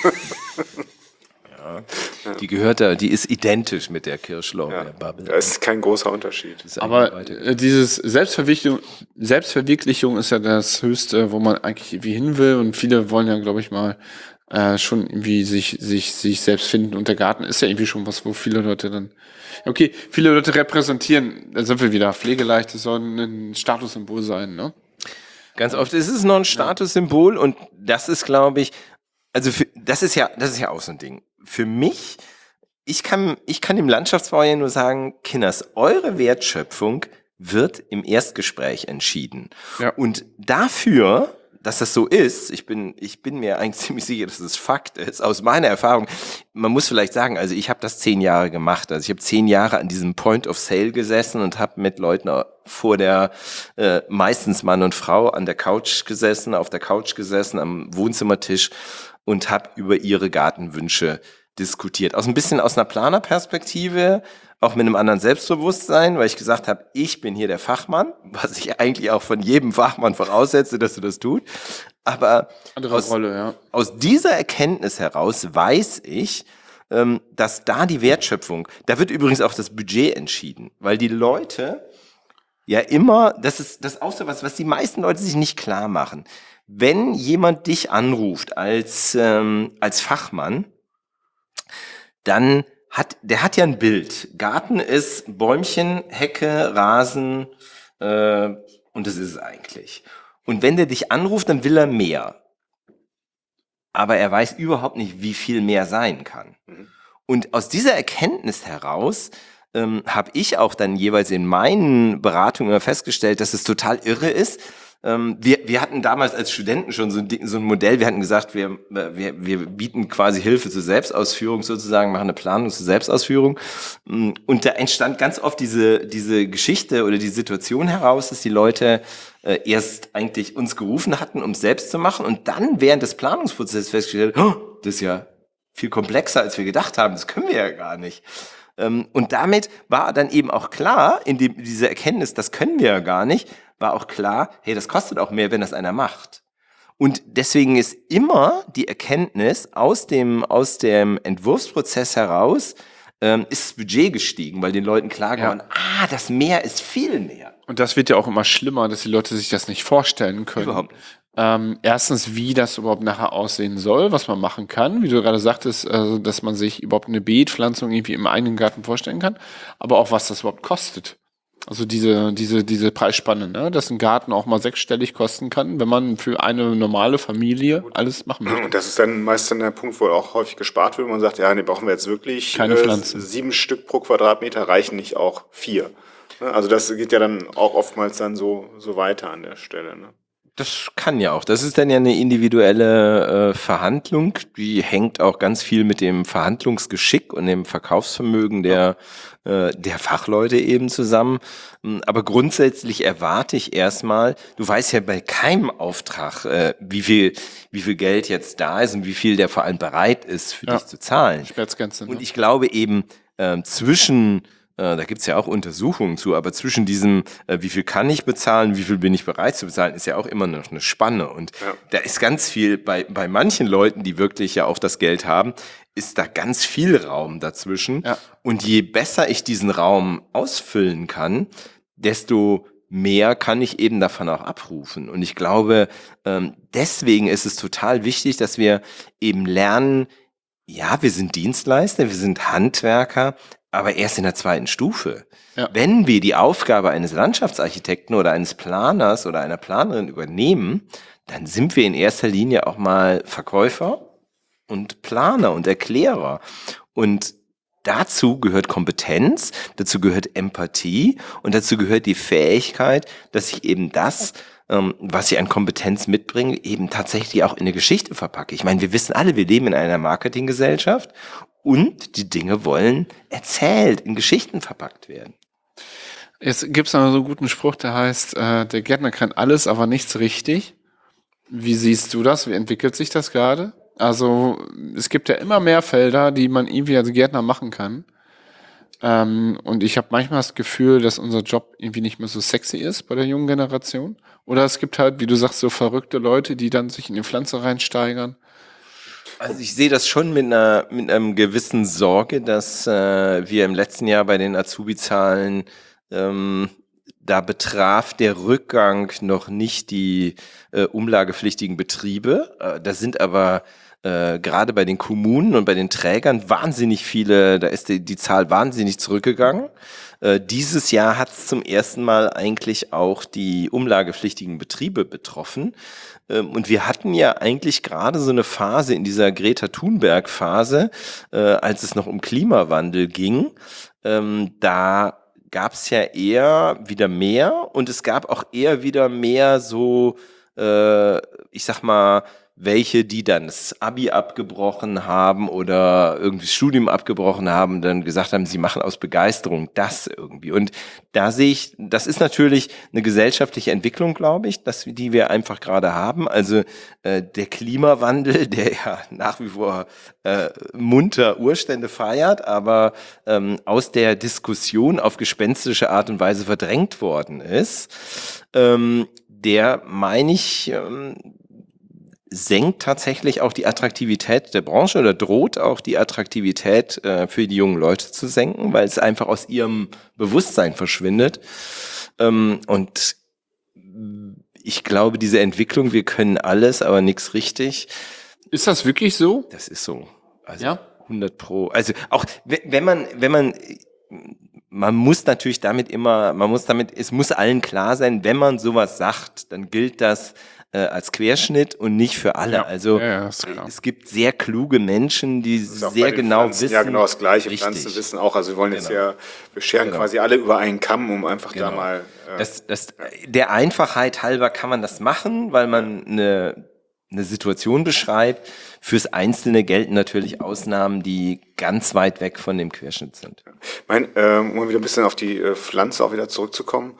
Die gehört da, die ist identisch mit der Ja. Kirschlorbeer-Bubble. Da ist kein großer Unterschied. Das ist Aber eigentlich weiter- äh, dieses Selbstverwirklichung, Selbstverwirklichung ist ja das Höchste, wo man eigentlich irgendwie hin will. Und viele wollen ja, glaube ich mal, äh, schon irgendwie sich, sich, sich selbst finden. Und der Garten ist ja irgendwie schon was, wo viele Leute dann, okay, viele Leute repräsentieren, da sind wir wieder, pflegeleicht, das soll ein Statussymbol sein, ne? Ganz oft ist es noch ein Statussymbol und das ist, glaube ich, also für, das ist ja, das ist ja auch so ein Ding. Für mich, ich kann, ich kann dem Landschaftsbau ja nur sagen, Kinders, eure Wertschöpfung wird im Erstgespräch entschieden. Ja. Und dafür, dass das so ist, ich bin, ich bin mir eigentlich ziemlich sicher, dass das Fakt ist, aus meiner Erfahrung. Man muss vielleicht sagen, also ich habe das zehn Jahre gemacht. Also ich habe zehn Jahre an diesem Point of Sale gesessen und habe mit Leuten vor der, äh, meistens Mann und Frau, an der Couch gesessen, auf der Couch gesessen, am Wohnzimmertisch und habe über ihre Gartenwünsche diskutiert. Aus ein bisschen aus einer Planerperspektive, auch mit einem anderen Selbstbewusstsein, weil ich gesagt habe, ich bin hier der Fachmann, was ich eigentlich auch von jedem Fachmann voraussetze, dass er das tut. Aber Andere aus, Rolle, ja. aus dieser Erkenntnis heraus weiß ich, ähm, dass da die Wertschöpfung, da wird übrigens auch das Budget entschieden, weil die Leute ja immer, das ist das ist auch so was, was die meisten Leute sich nicht klar machen. Wenn jemand dich anruft als, ähm, als Fachmann, dann hat, der hat ja ein Bild. Garten ist Bäumchen, Hecke, Rasen, äh, und das ist es eigentlich. Und wenn der dich anruft, dann will er mehr. Aber er weiß überhaupt nicht, wie viel mehr sein kann. Und aus dieser Erkenntnis heraus ähm, habe ich auch dann jeweils in meinen Beratungen festgestellt, dass es total irre ist. Ähm, wir, wir hatten damals als Studenten schon so ein, so ein Modell, wir hatten gesagt, wir, wir, wir bieten quasi Hilfe zur Selbstausführung sozusagen, machen eine Planung zur Selbstausführung. Und da entstand ganz oft diese, diese Geschichte oder die Situation heraus, dass die Leute äh, erst eigentlich uns gerufen hatten, um es selbst zu machen und dann während des Planungsprozesses festgestellt, oh, das ist ja viel komplexer, als wir gedacht haben, das können wir ja gar nicht. Ähm, und damit war dann eben auch klar, in dem, diese Erkenntnis, das können wir ja gar nicht, war auch klar, hey, das kostet auch mehr, wenn das einer macht. Und deswegen ist immer die Erkenntnis aus dem, aus dem Entwurfsprozess heraus, ähm, ist das Budget gestiegen, weil den Leuten klar geworden, ja. ah, das Mehr ist viel mehr. Und das wird ja auch immer schlimmer, dass die Leute sich das nicht vorstellen können. Überhaupt nicht. Ähm, erstens, wie das überhaupt nachher aussehen soll, was man machen kann, wie du gerade sagtest, also, dass man sich überhaupt eine Beetpflanzung irgendwie im eigenen Garten vorstellen kann, aber auch was das überhaupt kostet. Also diese, diese, diese Preisspanne, ne? Dass ein Garten auch mal sechsstellig kosten kann, wenn man für eine normale Familie alles machen möchte. Und das ist dann meist dann der Punkt, wo auch häufig gespart wird. Man sagt, ja, nee, brauchen wir jetzt wirklich keine Pflanzen. Äh, sieben Stück pro Quadratmeter, reichen nicht auch vier. Also das geht ja dann auch oftmals dann so, so weiter an der Stelle. Ne? Das kann ja auch. Das ist dann ja eine individuelle äh, Verhandlung. Die hängt auch ganz viel mit dem Verhandlungsgeschick und dem Verkaufsvermögen der, äh, der Fachleute eben zusammen. Aber grundsätzlich erwarte ich erstmal, du weißt ja bei keinem Auftrag, äh, wie viel, wie viel Geld jetzt da ist und wie viel der vor allem bereit ist, für ja. dich zu zahlen. Schmerzgrenze, ne? Und ich glaube eben, äh, zwischen da gibt's ja auch Untersuchungen zu, aber zwischen diesem, äh, wie viel kann ich bezahlen, wie viel bin ich bereit zu bezahlen, ist ja auch immer noch eine Spanne. Und ja. da ist ganz viel, bei, bei manchen Leuten, die wirklich ja auch das Geld haben, ist da ganz viel Raum dazwischen. Ja. Und je besser ich diesen Raum ausfüllen kann, desto mehr kann ich eben davon auch abrufen. Und ich glaube, ähm, deswegen ist es total wichtig, dass wir eben lernen, ja, wir sind Dienstleister, wir sind Handwerker, aber erst in der zweiten Stufe. Ja. Wenn wir die Aufgabe eines Landschaftsarchitekten oder eines Planers oder einer Planerin übernehmen, dann sind wir in erster Linie auch mal Verkäufer und Planer und Erklärer. Und dazu gehört Kompetenz, dazu gehört Empathie und dazu gehört die Fähigkeit, dass ich eben das, ähm, was ich an Kompetenz mitbringe, eben tatsächlich auch in eine Geschichte verpacke. Ich meine, wir wissen alle, wir leben in einer Marketinggesellschaft und die Dinge wollen erzählt, in Geschichten verpackt werden. Jetzt gibt es noch so einen guten Spruch, der heißt, äh, der Gärtner kann alles, aber nichts richtig. Wie siehst du das? Wie entwickelt sich das gerade? Also es gibt ja immer mehr Felder, die man irgendwie als Gärtner machen kann. Ähm, und ich habe manchmal das Gefühl, dass unser Job irgendwie nicht mehr so sexy ist bei der jungen Generation. Oder es gibt halt, wie du sagst, so verrückte Leute, die dann sich in die Pflanze reinsteigern. Also ich sehe das schon mit einer mit einem gewissen Sorge, dass äh, wir im letzten Jahr bei den Azubi-Zahlen ähm, da betraf der Rückgang noch nicht die äh, umlagepflichtigen Betriebe. Äh, da sind aber äh, gerade bei den Kommunen und bei den Trägern wahnsinnig viele, da ist die, die Zahl wahnsinnig zurückgegangen. Äh, dieses Jahr hat es zum ersten Mal eigentlich auch die umlagepflichtigen Betriebe betroffen. Und wir hatten ja eigentlich gerade so eine Phase in dieser Greta Thunberg-Phase, äh, als es noch um Klimawandel ging. Ähm, da gab es ja eher wieder mehr und es gab auch eher wieder mehr so, äh, ich sag mal, welche, die dann das Abi abgebrochen haben oder irgendwie das Studium abgebrochen haben, dann gesagt haben, sie machen aus Begeisterung das irgendwie. Und da sehe ich, das ist natürlich eine gesellschaftliche Entwicklung, glaube ich, dass, die wir einfach gerade haben. Also äh, der Klimawandel, der ja nach wie vor äh, munter Urstände feiert, aber ähm, aus der Diskussion auf gespenstische Art und Weise verdrängt worden ist, ähm, der, meine ich, ähm, senkt tatsächlich auch die Attraktivität der Branche oder droht auch die Attraktivität äh, für die jungen Leute zu senken, weil es einfach aus ihrem Bewusstsein verschwindet. Ähm, und ich glaube, diese Entwicklung, wir können alles, aber nichts richtig. Ist das wirklich so? Das ist so. Also Ja. hundert Pro. Also auch we- wenn man, wenn man, man muss natürlich damit immer, man muss damit, es muss allen klar sein, wenn man sowas sagt, dann gilt das äh, als Querschnitt und nicht für alle. Ja. Also Ja, ja, ist klar. es gibt sehr kluge Menschen, die Das ist auch bei sehr den genau Pflanzen wissen. Ja, genau das Gleiche. Richtig. Pflanzen wissen auch. Also wir wollen jetzt Genau. ja, wir scheren Genau. quasi alle über einen Kamm, um einfach da Genau. mal. Äh, Das, das, der Einfachheit halber kann man das machen, weil man eine, eine Situation beschreibt. Fürs Einzelne gelten natürlich Ausnahmen, die ganz weit weg von dem Querschnitt sind. Mein, ähm, um mal wieder ein bisschen auf die äh, Pflanze auch wieder zurückzukommen.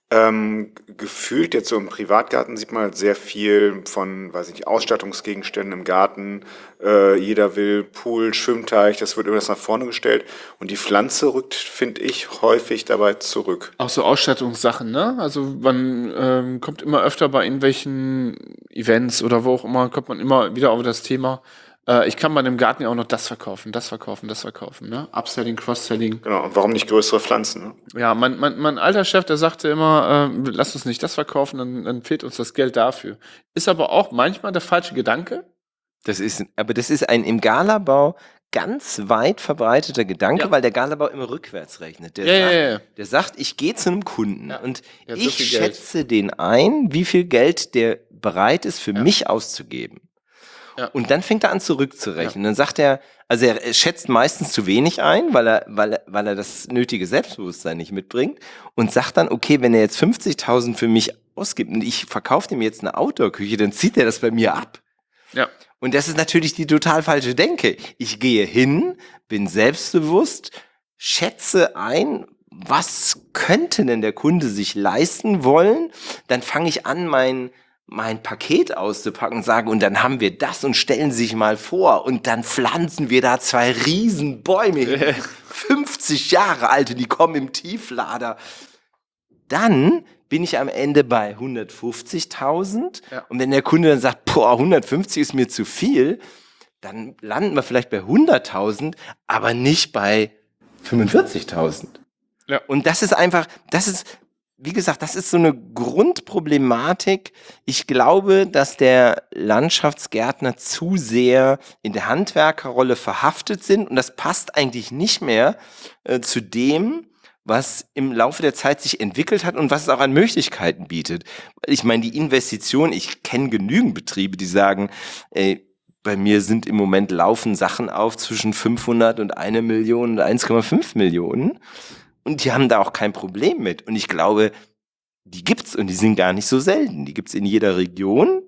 Ähm, gefühlt jetzt so im Privatgarten sieht man halt sehr viel von, weiß ich nicht, Ausstattungsgegenständen im Garten. Äh, jeder will Pool, Schwimmteich, das wird irgendwas nach vorne gestellt. Und die Pflanze rückt, finde ich, häufig dabei zurück. Auch so Ausstattungssachen, ne? Also man ähm, kommt immer öfter bei irgendwelchen Events oder wo auch immer, kommt man immer wieder auf das Thema, äh, ich kann bei dem Garten ja auch noch das verkaufen, das verkaufen, das verkaufen, ne? Upselling, Cross-Selling. Genau. Und warum nicht größere Pflanzen? Ne? Ja, mein, mein, mein alter Chef, der sagte immer, äh, lass uns nicht das verkaufen, dann, dann fehlt uns das Geld dafür. Ist aber auch manchmal der falsche Gedanke. Das ist, aber das ist ein im Galabau ganz weit verbreiteter Gedanke, Ja. weil der Galabau immer rückwärts rechnet. Der, Ja, sagt, ja, ja. der sagt, ich gehe zu einem Kunden Ja. und Der hat so ich viel Geld. schätze den ein, wie viel Geld der bereit ist, für Ja. mich auszugeben. Ja. Und dann fängt er an zurückzurechnen. Dann sagt er, also er schätzt meistens zu wenig ein, weil er, weil er, weil er das nötige Selbstbewusstsein nicht mitbringt und sagt dann, okay, wenn er jetzt fünfzigtausend für mich ausgibt und ich verkaufe dem jetzt eine Outdoor-Küche, dann zieht er das bei mir ab. Ja. Und das ist natürlich die total falsche Denke. Ich gehe hin, bin selbstbewusst, schätze ein, was könnte denn der Kunde sich leisten wollen? Dann fange ich an, mein, mein Paket auszupacken und sage, und dann haben wir das und stellen Sie sich mal vor und dann pflanzen wir da zwei Riesenbäume hin, fünfzig Jahre alte, die kommen im Tieflader. Dann bin ich am Ende bei hundertfünfzigtausend. Ja. Und wenn der Kunde dann sagt, boah, hundertfünfzig ist mir zu viel, dann landen wir vielleicht bei hunderttausend, aber nicht bei fünfundvierzigtausend. Ja. Und das ist einfach, das ist, wie gesagt, das ist so eine Grundproblematik. Ich glaube, dass der Landschaftsgärtner zu sehr in der Handwerkerrolle verhaftet sind und das passt eigentlich nicht mehr äh, zu dem, was im Laufe der Zeit sich entwickelt hat und was es auch an Möglichkeiten bietet. Ich meine, die Investition, ich kenne genügend Betriebe, die sagen, ey, bei mir sind im Moment laufen Sachen auf zwischen fünfhundert und eine Million und eins Komma fünf Millionen. Und die haben da auch kein Problem mit. Und ich glaube, die gibt's und die sind gar nicht so selten. Die gibt's in jeder Region.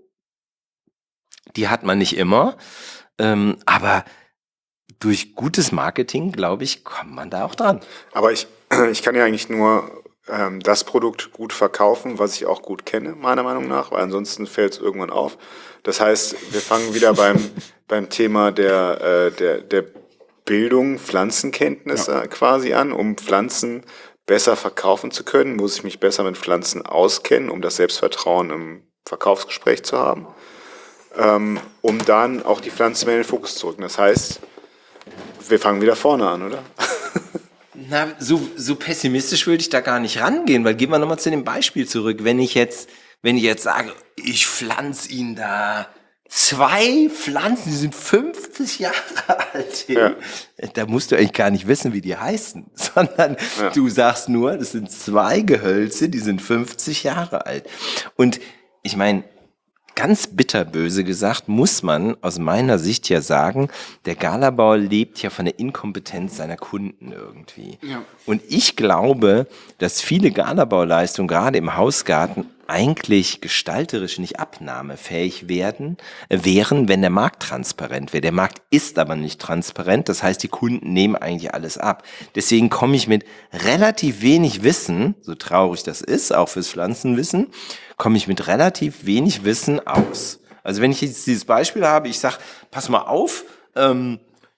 Die hat man nicht immer. Ähm, aber durch gutes Marketing, glaube ich, kommt man da auch dran. Aber ich, ich kann ja eigentlich nur ähm, das Produkt gut verkaufen, was ich auch gut kenne, meiner Meinung nach, weil ansonsten fällt es irgendwann auf. Das heißt, wir fangen wieder beim, beim Thema der, äh, der, der Bildung, Pflanzenkenntnisse Ja. quasi an. Um Pflanzen besser verkaufen zu können, muss ich mich besser mit Pflanzen auskennen, um das Selbstvertrauen im Verkaufsgespräch zu haben. Ähm, um dann auch die Pflanzen mehr in den Fokus zu rücken. Das heißt, wir fangen wieder vorne an, oder? Na, so, so pessimistisch würde ich da gar nicht rangehen, weil gehen wir nochmal zu dem Beispiel zurück. Wenn ich jetzt, wenn ich jetzt sage, ich pflanze ihn da zwei Pflanzen, die sind fünfzig Jahre alt hin, Ja. da musst du eigentlich gar nicht wissen, wie die heißen, sondern Ja. du sagst nur, das sind zwei Gehölze, die sind fünfzig Jahre alt. Und ich meine, ganz bitterböse gesagt, muss man aus meiner Sicht ja sagen, der Galabau lebt ja von der Inkompetenz seiner Kunden irgendwie. Ja. Und ich glaube, dass viele Galabauleistungen gerade im Hausgarten eigentlich gestalterisch nicht abnahmefähig werden, äh, wären, wenn der Markt transparent wäre. Der Markt ist aber nicht transparent, das heißt, die Kunden nehmen eigentlich alles ab. Deswegen komme ich mit relativ wenig Wissen, so traurig das ist, auch fürs Pflanzenwissen, komme ich mit relativ wenig Wissen aus. Also wenn ich jetzt dieses Beispiel habe, ich sage, pass mal auf, ähm,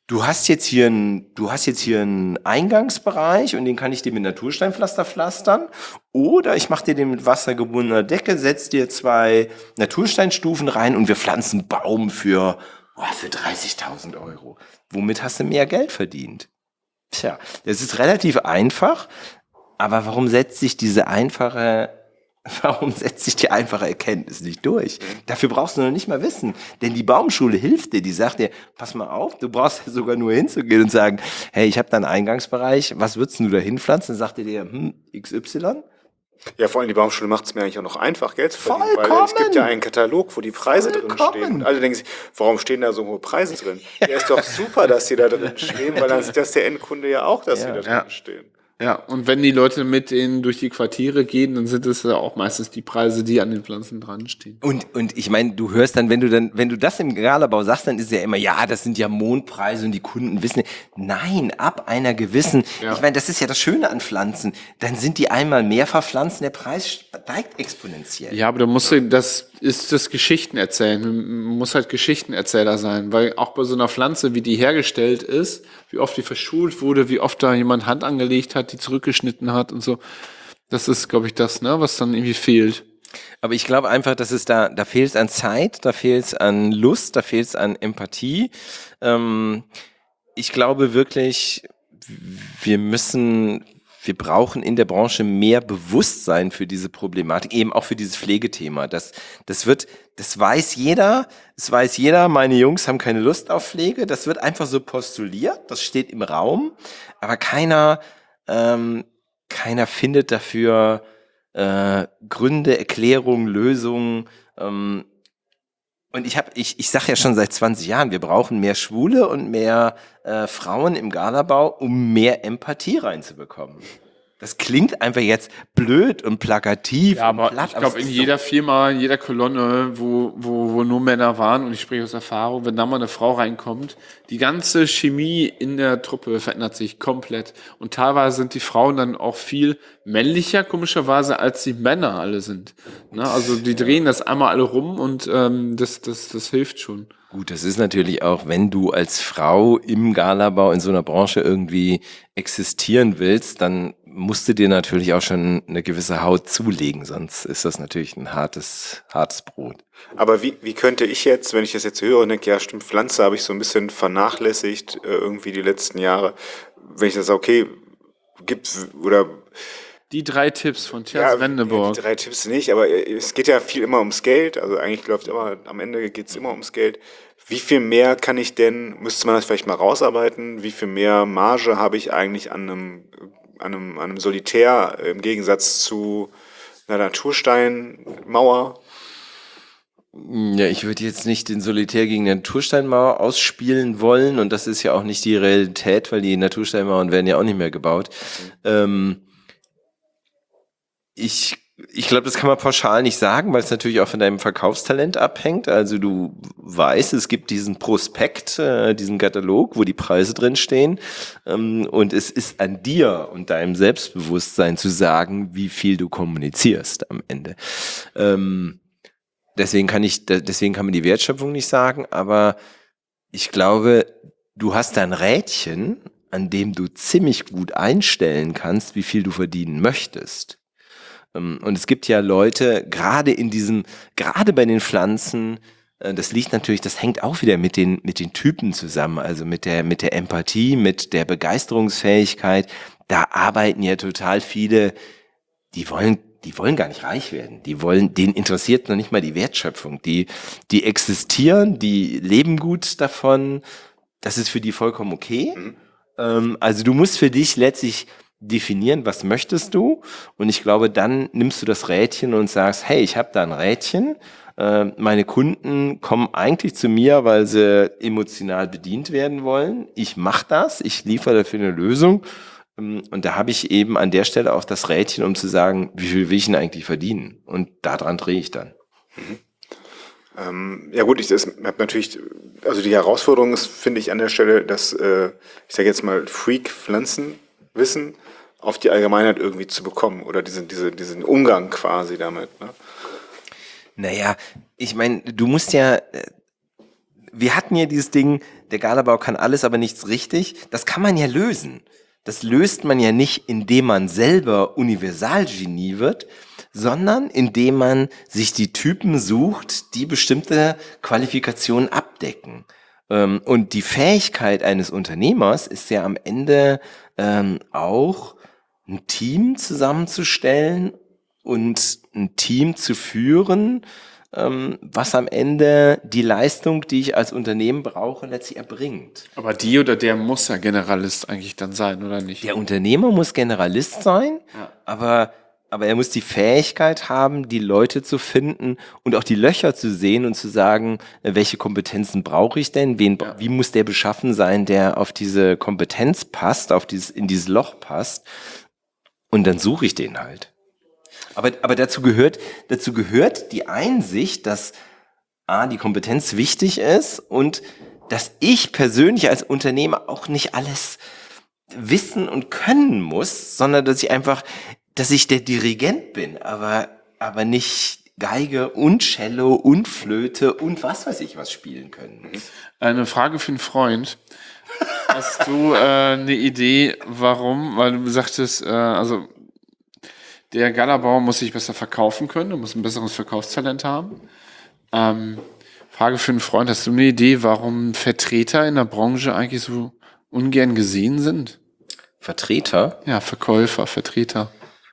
du hast jetzt hier einen, du hast jetzt hier einen Eingangsbereich und den kann ich dir mit Natursteinpflaster pflastern. Oder ich mache dir den mit wassergebundener Decke, setz dir zwei Natursteinstufen rein und wir pflanzen einen Baum für, boah, für dreißigtausend Euro. Womit hast du mehr Geld verdient? Tja, das ist relativ einfach, aber warum setzt sich diese einfache Warum setzt sich die einfache Erkenntnis nicht durch? Dafür brauchst du noch nicht mal wissen. Denn die Baumschule hilft dir. Die sagt dir, pass mal auf, du brauchst ja sogar nur hinzugehen und sagen, hey, ich habe da einen Eingangsbereich, was würdest du da hinpflanzen? Dann sagt er dir, hm, X Y. Ja, vor allem die Baumschule macht es mir eigentlich auch noch einfach, Geld zu verdienen. Vollkommen. Weil es gibt ja einen Katalog, wo die Preise Vollkommen. drin stehen. Und alle denken sich, warum stehen da so hohe Preise drin? Ja, ist doch super, dass die da drin stehen, weil dann sieht das der Endkunde ja auch, dass Ja. sie da drin Ja. stehen. Ja, und wenn die Leute mit denen durch die Quartiere gehen, dann sind es ja auch meistens die Preise, die an den Pflanzen dran stehen. Und, und ich meine, du hörst dann, wenn du dann, wenn du das im Galabau sagst, dann ist ja immer, ja, das sind ja Mondpreise und die Kunden wissen. Nein, ab einer gewissen, Ja. ich meine, das ist ja das Schöne an Pflanzen. Dann sind die einmal mehr verpflanzt, der Preis steigt exponentiell. Ja, aber da musst du, das ist das Geschichten erzählen. Man muss halt Geschichtenerzähler sein, weil auch bei so einer Pflanze, wie die hergestellt ist, wie oft die verschult wurde, wie oft da jemand Hand angelegt hat, die zurückgeschnitten hat und so. Das ist, glaube ich, das, ne, was dann irgendwie fehlt. Aber ich glaube einfach, dass es da, da fehlt es an Zeit, da fehlt es an Lust, da fehlt es an Empathie. Ähm, ich glaube wirklich, wir müssen, wir brauchen in der Branche mehr Bewusstsein für diese Problematik, eben auch für dieses Pflegethema. Das, das wird, das weiß jeder, das weiß jeder, meine Jungs haben keine Lust auf Pflege. Das wird einfach so postuliert, das steht im Raum, aber keiner, ähm, keiner findet dafür äh, Gründe, Erklärungen, Lösungen. Ähm, und ich habe, ich, ich sage ja schon seit zwanzig Jahren, wir brauchen mehr Schwule und mehr äh, Frauen im Galabau, um mehr Empathie reinzubekommen. Das klingt einfach jetzt blöd und plakativ. Ja, aber und platt, ich glaube, es in ist jeder Firma, in jeder Kolonne, wo, wo, wo nur Männer waren, und ich spreche aus Erfahrung, wenn da mal eine Frau reinkommt, die ganze Chemie in der Truppe verändert sich komplett. Und teilweise sind die Frauen dann auch viel männlicher, komischerweise, als die Männer alle sind. Ne? Also die drehen das einmal alle rum und ähm, das, das, das hilft schon. Gut, das ist natürlich auch, wenn du als Frau im Galabau in so einer Branche irgendwie existieren willst, dann musst du dir natürlich auch schon eine gewisse Haut zulegen, sonst ist das natürlich ein hartes, hartes Brot. Aber wie, wie könnte ich jetzt, wenn ich das jetzt höre und denke, ja stimmt, Pflanze habe ich so ein bisschen vernachlässigt äh, irgendwie die letzten Jahre, wenn ich das sage, okay, gibt's oder Die drei Tipps von Terz Wendeborg. die drei Tipps nicht, aber es geht ja viel immer ums Geld, also eigentlich läuft immer, am Ende geht es immer ums Geld. Wie viel mehr kann ich denn, müsste man das vielleicht mal rausarbeiten, wie viel mehr Marge habe ich eigentlich an einem, an einem, an einem Solitär im Gegensatz zu einer Natursteinmauer? Ja, ich würde jetzt nicht den Solitär gegen die Natursteinmauer ausspielen wollen und das ist ja auch nicht die Realität, weil die Natursteinmauern werden ja auch nicht mehr gebaut. Ähm, ich ich glaube, das kann man pauschal nicht sagen, weil es natürlich auch von deinem Verkaufstalent abhängt. Also du weißt, es gibt diesen Prospekt, äh, diesen Katalog, wo die Preise drin stehen. Ähm, und es ist an dir und deinem Selbstbewusstsein zu sagen, wie viel du kommunizierst am Ende. Ähm, deswegen kann ich, deswegen kann man die Wertschöpfung nicht sagen, aber ich glaube, du hast da ein Rädchen, an dem du ziemlich gut einstellen kannst, wie viel du verdienen möchtest. Und es gibt ja Leute, gerade in diesem, gerade bei den Pflanzen, das liegt natürlich, das hängt auch wieder mit den, mit den Typen zusammen, also mit der, mit der Empathie, mit der Begeisterungsfähigkeit. Da arbeiten ja total viele, die wollen, die wollen gar nicht reich werden. Die wollen, denen interessiert noch nicht mal die Wertschöpfung. Die, die existieren, die leben gut davon. Das ist für die vollkommen okay. Mhm. Also du musst für dich letztlich definieren, was möchtest du, und ich glaube, dann nimmst du das Rädchen und sagst, hey, ich habe da ein Rädchen, äh, meine Kunden kommen eigentlich zu mir, weil sie emotional bedient werden wollen, ich mache das, ich liefere dafür eine Lösung, ähm, und da habe ich eben an der Stelle auch das Rädchen, um zu sagen, wie viel will ich denn eigentlich verdienen, und daran drehe ich dann. Mhm. Ähm, ja gut, ich habe natürlich, also die Herausforderung ist, finde ich an der Stelle, dass, äh, ich sage jetzt mal, Freak-Pflanzenwissen auf die Allgemeinheit irgendwie zu bekommen oder diesen, diese, diesen Umgang quasi damit. Ne? Naja, ich meine, du musst ja, wir hatten ja dieses Ding, der Galabau kann alles, aber nichts richtig. Das kann man ja lösen. Das löst man ja nicht, indem man selber Universalgenie wird, sondern indem man sich die Typen sucht, die bestimmte Qualifikationen abdecken. Ähm, und die Fähigkeit eines Unternehmers ist ja am Ende ähm, auch, ein Team zusammenzustellen und ein Team zu führen, ähm, was am Ende die Leistung, die ich als Unternehmen brauche, letztlich erbringt. Aber die oder der muss ja Generalist eigentlich dann sein, oder nicht? Der Unternehmer muss Generalist sein, Ja. aber, aber er muss die Fähigkeit haben, die Leute zu finden und auch die Löcher zu sehen und zu sagen, äh, welche Kompetenzen brauche ich denn? Wen, Ja. Wie muss der beschaffen sein, der auf diese Kompetenz passt, auf dieses, in dieses Loch passt? Und dann suche ich den halt. Aber, aber dazu gehört, dazu gehört die Einsicht, dass A, die Kompetenz wichtig ist und dass ich persönlich als Unternehmer auch nicht alles wissen und können muss, sondern dass ich einfach, dass ich der Dirigent bin, aber, aber nicht Geige und Cello und Flöte und was weiß ich was spielen können. Eine Frage für einen Freund. Hast du äh, eine Idee, warum? Weil du sagtest, äh, also der Galabau muss sich besser verkaufen können, er muss ein besseres Verkaufstalent haben. Ähm, Frage für einen Freund, hast du eine Idee, warum Vertreter in der Branche eigentlich so ungern gesehen sind? Vertreter? Ja, Verkäufer, Vertreter.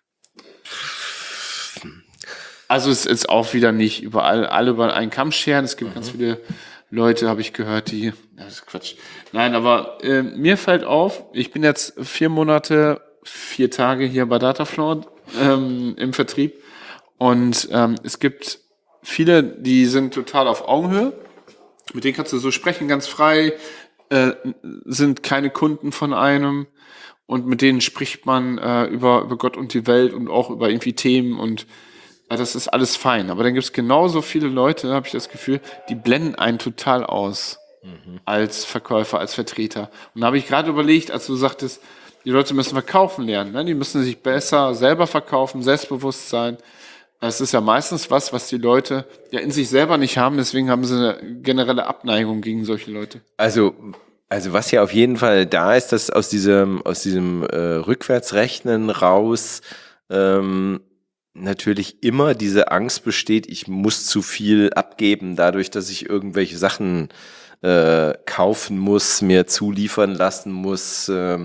Also es ist auch wieder nicht überall, alle über einen Kamm scheren. Es gibt mhm. ganz viele Leute, habe ich gehört, die, ja, das ist Quatsch. Nein, aber äh, mir fällt auf, ich bin jetzt vier Monate, vier Tage hier bei Dataflow ähm, im Vertrieb und ähm, es gibt viele, die sind total auf Augenhöhe. Mit denen kannst du so sprechen, ganz frei, äh, sind keine Kunden von einem und mit denen spricht man äh, über, über Gott und die Welt und auch über irgendwie Themen und äh, das ist alles fein. Aber dann gibt es genauso viele Leute, habe ich das Gefühl, die blenden einen total aus mhm. als Verkäufer, als Vertreter. Und da habe ich gerade überlegt, als du sagtest, die Leute müssen verkaufen lernen, ne? Die müssen sich besser selber verkaufen, selbstbewusst sein. Das ist ja meistens was, was die Leute ja in sich selber nicht haben, deswegen haben sie eine generelle Abneigung gegen solche Leute. Also, also was ja auf jeden Fall da ist, dass aus diesem, aus diesem äh, Rückwärtsrechnen raus ähm, natürlich immer diese Angst besteht, ich muss zu viel abgeben, dadurch, dass ich irgendwelche Sachen äh, kaufen muss, mir zuliefern lassen muss, äh,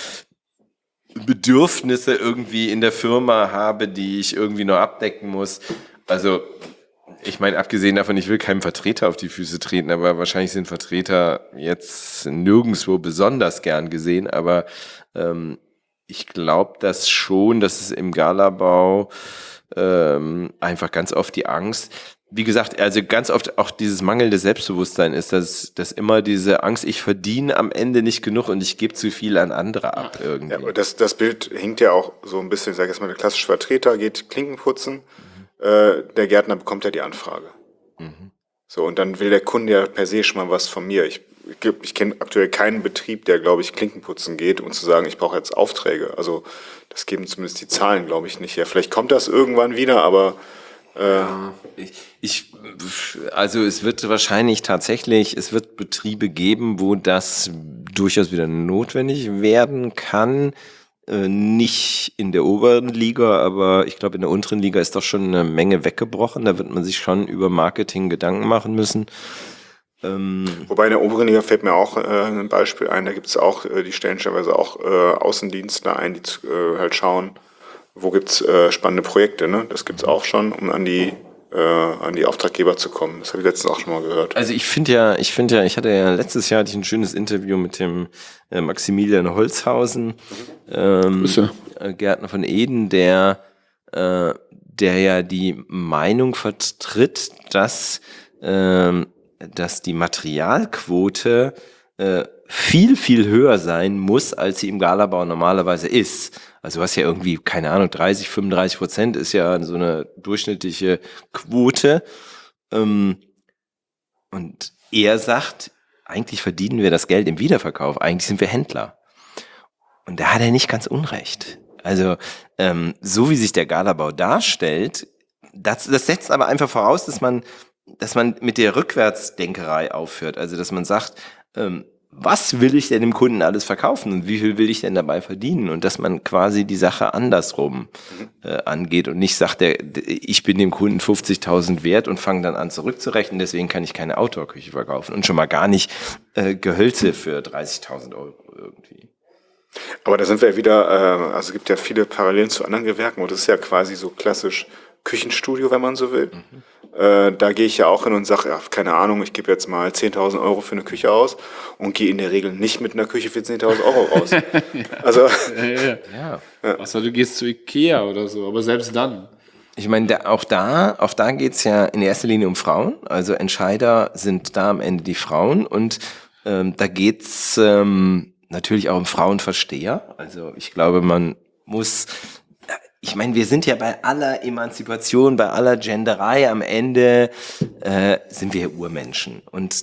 Bedürfnisse irgendwie in der Firma habe, die ich irgendwie noch abdecken muss. Also ich meine, abgesehen davon, ich will keinem Vertreter auf die Füße treten, aber wahrscheinlich sind Vertreter jetzt nirgendwo besonders gern gesehen, aber ähm, ich glaube das schon, dass es im Galabau ähm, einfach ganz oft die Angst, wie gesagt, also ganz oft auch dieses mangelnde Selbstbewusstsein ist, dass, dass immer diese Angst, ich verdiene am Ende nicht genug und ich gebe zu viel an andere ab irgendwie. Ja, aber das, das Bild hinkt ja auch so ein bisschen, ich sage jetzt mal, der klassische Vertreter geht Klinken putzen, mhm. äh, der Gärtner bekommt ja die Anfrage. Mhm. So, und dann will der Kunde ja per se schon mal was von mir. Ich, ich, ich kenne aktuell keinen Betrieb, der, glaube ich, Klinken putzen geht, um zu sagen, ich brauche jetzt Aufträge. Also das geben zumindest die Zahlen, glaube ich, nicht her. Vielleicht kommt das irgendwann wieder, aber Ja, ich, ich, also es wird wahrscheinlich tatsächlich, es wird Betriebe geben, wo das durchaus wieder notwendig werden kann. Äh, nicht in der oberen Liga, aber ich glaube in der unteren Liga ist doch schon eine Menge weggebrochen. Da wird man sich schon über Marketing Gedanken machen müssen. Ähm, Wobei in der oberen Liga fällt mir auch äh, ein Beispiel ein, da gibt es auch, äh, die stellen stellenweise auch äh, Außendienstler ein, die äh, halt schauen, wo gibt's äh, spannende Projekte, ne? Das gibt's auch schon, um an die äh, an die Auftraggeber zu kommen. Das habe ich letztens auch schon mal gehört. Also ich finde ja, ich finde ja, ich hatte ja letztes Jahr hatte ich ein schönes Interview mit dem äh, Maximilian Holzhausen, ähm, äh, Gärtner von Eden, der äh, der ja die Meinung vertritt, dass äh, dass die Materialquote äh, viel, viel höher sein muss, als sie im Galabau normalerweise ist. Also was ja irgendwie, keine Ahnung, dreißig, fünfunddreißig Prozent ist ja so eine durchschnittliche Quote. Ähm, und er sagt, eigentlich verdienen wir das Geld im Wiederverkauf, eigentlich sind wir Händler. Und da hat er nicht ganz unrecht. Also ähm, so wie sich der Galabau darstellt, das, das setzt aber einfach voraus, dass man dass man mit der Rückwärtsdenkerei aufhört. Also, dass man sagt, ähm, was will ich denn dem Kunden alles verkaufen und wie viel will ich denn dabei verdienen? Und dass man quasi die Sache andersrum äh, angeht und nicht sagt, der, ich bin dem Kunden fünfzigtausend wert und fange dann an zurückzurechnen, deswegen kann ich keine Outdoor-Küche verkaufen und schon mal gar nicht äh, Gehölze für dreißigtausend Euro irgendwie. Aber da sind wir wieder, äh, also es gibt ja viele Parallelen zu anderen Gewerken und das ist ja quasi so klassisch Küchenstudio, wenn man so will. Mhm. Äh, da gehe ich ja auch hin und sage, ja, keine Ahnung, ich gebe jetzt mal zehntausend Euro für eine Küche aus und gehe in der Regel nicht mit einer Küche für zehntausend Euro raus. ja. Also, ja, ja. Ja. Ja. Außer du gehst zu Ikea oder so, aber selbst dann. Ich meine, da, auch da, auch da geht's ja in erster Linie um Frauen. Also Entscheider sind da am Ende die Frauen und ähm, da geht's ähm, natürlich auch um Frauenversteher. Also ich glaube, man muss, ich meine, wir sind ja bei aller Emanzipation, bei aller Genderei am Ende äh, sind wir Urmenschen und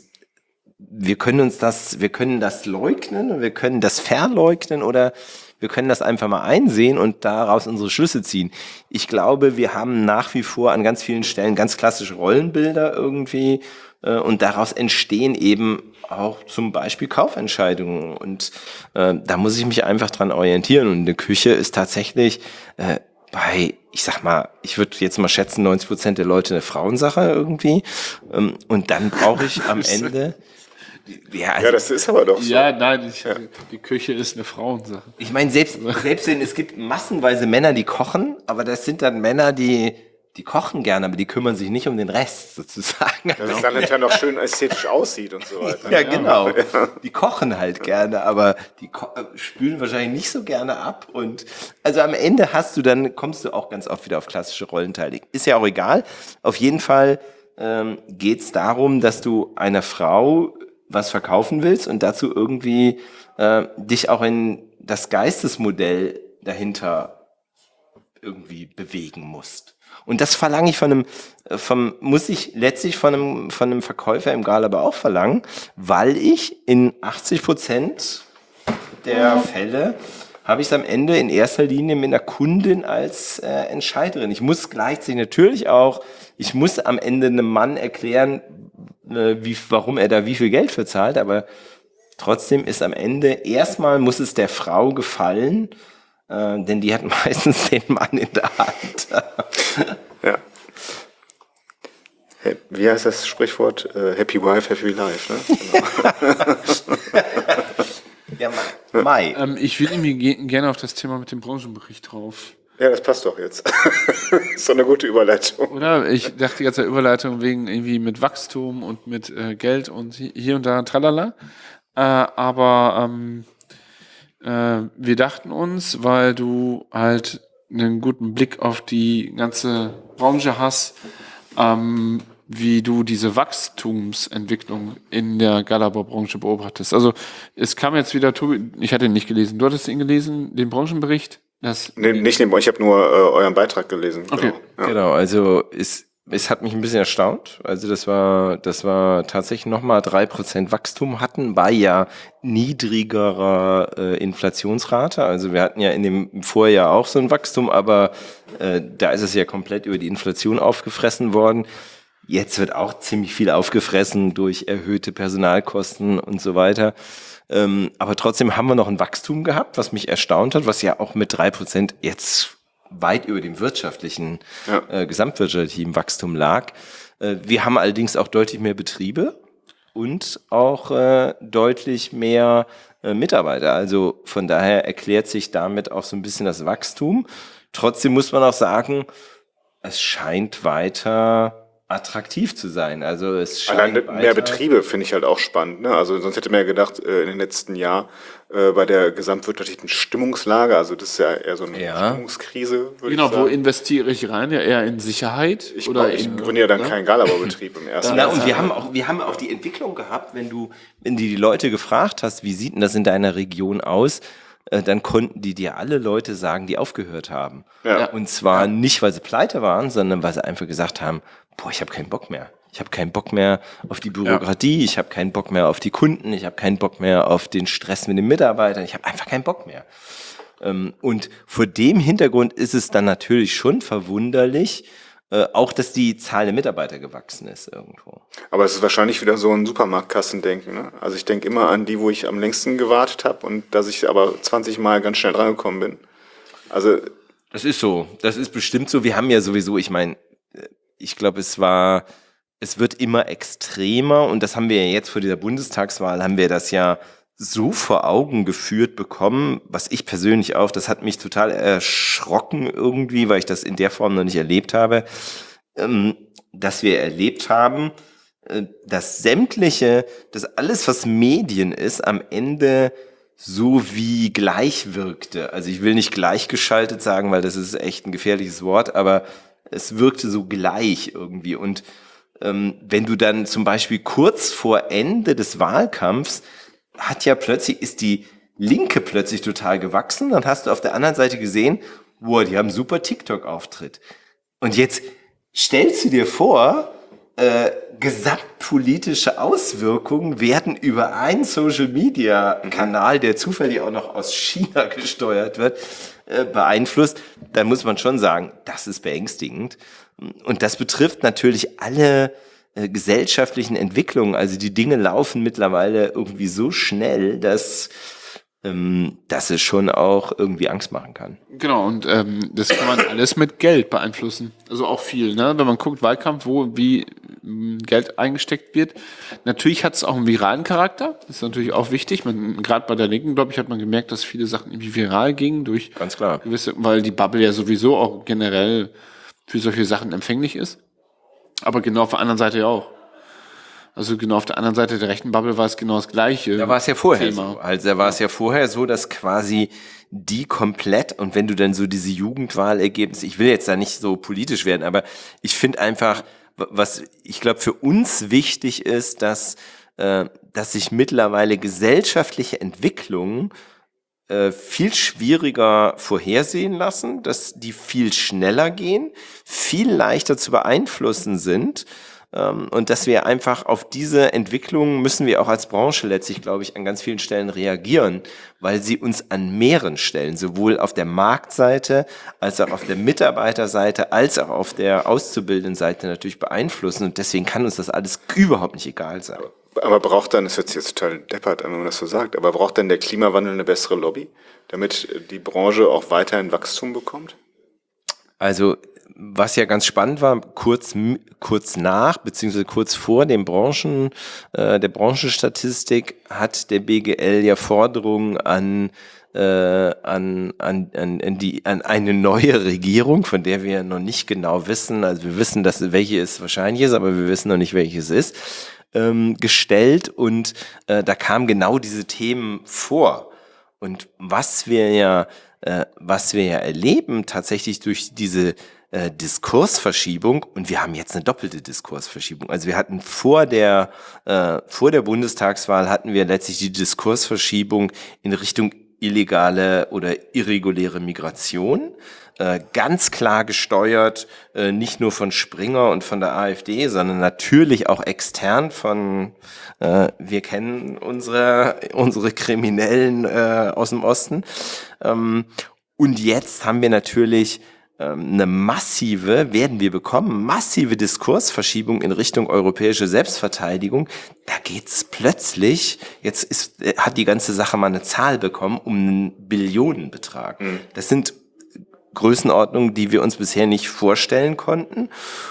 wir können uns das, wir können das leugnen und wir können das verleugnen oder wir können das einfach mal einsehen und daraus unsere Schlüsse ziehen. Ich glaube, wir haben nach wie vor an ganz vielen Stellen ganz klassische Rollenbilder irgendwie äh, und daraus entstehen eben auch zum Beispiel Kaufentscheidungen und äh, da muss ich mich einfach dran orientieren und eine Küche ist tatsächlich äh, bei, ich sag mal, ich würde jetzt mal schätzen, neunzig Prozent der Leute eine Frauensache irgendwie ähm, und dann brauche ich am Ende Ja, also, ja, das ist aber doch so. Ja, nein, ich, ja. die Küche ist eine Frauensache. Ich meine, selbst, selbst wenn es gibt massenweise Männer, die kochen, aber das sind dann Männer, die, die kochen gerne, aber die kümmern sich nicht um den Rest sozusagen. Dass es dann hinterher noch schön ästhetisch aussieht und so weiter. Ja, genau. Die kochen halt gerne, aber die ko- spülen wahrscheinlich nicht so gerne ab. Und also am Ende hast du dann, kommst du auch ganz oft wieder auf klassische Rollenteilung. Ist ja auch egal. Auf jeden Fall ähm, geht es darum, dass du einer Frau was verkaufen willst und dazu irgendwie äh, dich auch in das Geistesmodell dahinter irgendwie bewegen musst. Und das verlange ich von einem, vom, muss ich letztlich von einem, von einem Verkäufer im Gal aber auch verlangen, weil ich in achtzig Prozent der Fälle habe ich es am Ende in erster Linie mit einer Kundin als äh, Entscheiderin. Ich muss gleichzeitig natürlich auch, ich muss am Ende einem Mann erklären, äh, wie, warum er da wie viel Geld für zahlt, aber trotzdem ist am Ende, erstmal muss es der Frau gefallen, äh, denn die hat meistens den Mann in der Hand. Ja. Hey, wie heißt das Sprichwort? Uh, happy wife, happy life, ne? Genau. Ja, Mai. Ähm, ich will irgendwie ge- gerne auf das Thema mit dem Branchenbericht drauf. Ja, das passt doch jetzt. Ist doch eine gute Überleitung. Oder? Ich dachte die ganze Zeit Überleitung wegen irgendwie mit Wachstum und mit äh, Geld und hier und da tralala. Äh, aber ähm, äh, wir dachten uns, weil du halt einen guten Blick auf die ganze Branche hast, ähm, wie du diese Wachstumsentwicklung in der Galabau-Branche beobachtest. Also es kam jetzt wieder, Tobi, ich hatte ihn nicht gelesen. Du hattest ihn gelesen, den Branchenbericht? Das nee, nicht den, ich habe nur äh, euren Beitrag gelesen. Okay. Genau, ja. Genau, also es, es hat mich ein bisschen erstaunt. Also das war, das war tatsächlich nochmal drei Prozent Wachstum hatten bei ja niedrigerer äh, Inflationsrate. Also wir hatten ja in dem Vorjahr auch so ein Wachstum, aber äh, da ist es ja komplett über die Inflation aufgefressen worden. Jetzt wird auch ziemlich viel aufgefressen durch erhöhte Personalkosten und so weiter. Ähm, aber trotzdem haben wir noch ein Wachstum gehabt, was mich erstaunt hat, was ja auch mit drei Prozent jetzt weit über dem wirtschaftlichen, ja. äh, gesamtwirtschaftlichen Wachstum lag. Äh, wir haben allerdings auch deutlich mehr Betriebe und auch äh, deutlich mehr äh, Mitarbeiter. Also von daher erklärt sich damit auch so ein bisschen das Wachstum. Trotzdem muss man auch sagen, es scheint weiter attraktiv zu sein. Also es scheint Allein mehr Betriebe finde ich halt auch spannend. Ne? Also sonst hätte man ja gedacht, äh, in den letzten Jahren äh, bei der gesamtwirtschaftlichen Stimmungslage, also das ist ja eher so eine ja. Stimmungskrise, würde genau, ich sagen. Wo investiere ich rein? Ja, eher in Sicherheit? Ich, oder ich in, gründe ja dann ne? keinen Galabau-Betrieb im ersten Na, Jahr. und wir haben auch, wir haben auch die Entwicklung gehabt, wenn du, wenn du die Leute gefragt hast, wie sieht denn das in deiner Region aus, äh, dann konnten die dir alle Leute sagen, die aufgehört haben. Ja. Und zwar ja. nicht, weil sie pleite waren, sondern weil sie einfach gesagt haben, boah, ich habe keinen Bock mehr. Ich habe keinen Bock mehr auf die Bürokratie, ja. ich habe keinen Bock mehr auf die Kunden, ich habe keinen Bock mehr auf den Stress mit den Mitarbeitern, ich habe einfach keinen Bock mehr. Und vor dem Hintergrund ist es dann natürlich schon verwunderlich, äh, auch, dass die Zahl der Mitarbeiter gewachsen ist irgendwo. Aber es ist wahrscheinlich wieder so ein Supermarktkassendenken. Ne? Also ich denke immer an die, wo ich am längsten gewartet habe und dass ich aber zwanzig Mal ganz schnell drangekommen bin. Also Das ist so, das ist bestimmt so. Wir haben ja sowieso, ich meine, ich glaube, es war, es wird immer extremer und das haben wir ja jetzt vor dieser Bundestagswahl, haben wir das ja so vor Augen geführt bekommen, was ich persönlich auch, das hat mich total erschrocken irgendwie, weil ich das in der Form noch nicht erlebt habe, ähm, dass wir erlebt haben, äh, dass sämtliche, dass alles, was Medien ist, am Ende so wie gleich wirkte. Also ich will nicht gleichgeschaltet sagen, weil das ist echt ein gefährliches Wort, aber es wirkte so gleich irgendwie. Und ähm, wenn du dann zum Beispiel kurz vor Ende des Wahlkampfs hat ja plötzlich, ist die Linke plötzlich total gewachsen. Dann hast du auf der anderen Seite gesehen, wow, die haben einen super TikTok-Auftritt. Und jetzt stellst du dir vor, äh, gesamtpolitische Auswirkungen werden über einen Social-Media-Kanal, der zufällig auch noch aus China gesteuert wird, äh, beeinflusst. Dann muss man schon sagen, das ist beängstigend. Und das betrifft natürlich alle äh, gesellschaftlichen Entwicklungen. Also die Dinge laufen mittlerweile irgendwie so schnell, dass, ähm, dass es schon auch irgendwie Angst machen kann. Genau, und ähm, das kann man alles mit Geld beeinflussen. Also auch viel, ne? Wenn man guckt, Wahlkampf, wo wie ähm, Geld eingesteckt wird. Natürlich hat es auch einen viralen Charakter. Das ist natürlich auch wichtig. Gerade bei der Linken, glaube ich, hat man gemerkt, dass viele Sachen irgendwie viral gingen durch Ganz klar. gewisse, weil die Bubble ja sowieso auch generell für solche Sachen empfänglich ist. Aber genau auf der anderen Seite ja auch. Also genau auf der anderen Seite der rechten Bubble war es genau das Gleiche. Da war es ja vorher Thema. so. Also da war es ja vorher so, dass quasi die komplett, und wenn du dann so diese Jugendwahlergebnisse, ich will jetzt da nicht so politisch werden, aber ich finde einfach, was ich glaube für uns wichtig ist, dass, äh, dass sich mittlerweile gesellschaftliche Entwicklungen äh, viel schwieriger vorhersehen lassen, dass die viel schneller gehen, viel leichter zu beeinflussen sind. Und dass wir einfach auf diese Entwicklung müssen wir auch als Branche letztlich, glaube ich, an ganz vielen Stellen reagieren, weil sie uns an mehreren Stellen, sowohl auf der Marktseite, als auch auf der Mitarbeiterseite, als auch auf der Auszubildendenseite natürlich beeinflussen. Und deswegen kann uns das alles überhaupt nicht egal sein. Aber braucht dann, das hört sich jetzt total deppert an, wenn man das so sagt, aber braucht dann der Klimawandel eine bessere Lobby, damit die Branche auch weiterhin Wachstum bekommt? Also was ja ganz spannend war, kurz, kurz nach, beziehungsweise kurz vor dem Branchen, äh, der Branchenstatistik hat der B G L ja Forderungen an, äh, an, an, an, die, an eine neue Regierung, von der wir noch nicht genau wissen, also wir wissen, dass welche es wahrscheinlich ist, aber wir wissen noch nicht, welche es ist, ähm, gestellt und äh, da kamen genau diese Themen vor. Und was wir ja, äh, was wir ja erleben, tatsächlich durch diese Äh, Diskursverschiebung, und wir haben jetzt eine doppelte Diskursverschiebung. Also wir hatten vor der äh, vor der Bundestagswahl hatten wir letztlich die Diskursverschiebung in Richtung illegale oder irreguläre Migration, äh, ganz klar gesteuert, äh, nicht nur von Springer und von der AfD, sondern natürlich auch extern von, äh, wir kennen unsere unsere Kriminellen äh, aus dem Osten. Ähm, und jetzt haben wir natürlich eine massive, werden wir bekommen, massive Diskursverschiebung in Richtung europäische Selbstverteidigung. Da geht's plötzlich, jetzt ist, hat die ganze Sache mal eine Zahl bekommen, um einen Billionenbetrag. Mhm. Das sind Größenordnungen, die wir uns bisher nicht vorstellen konnten.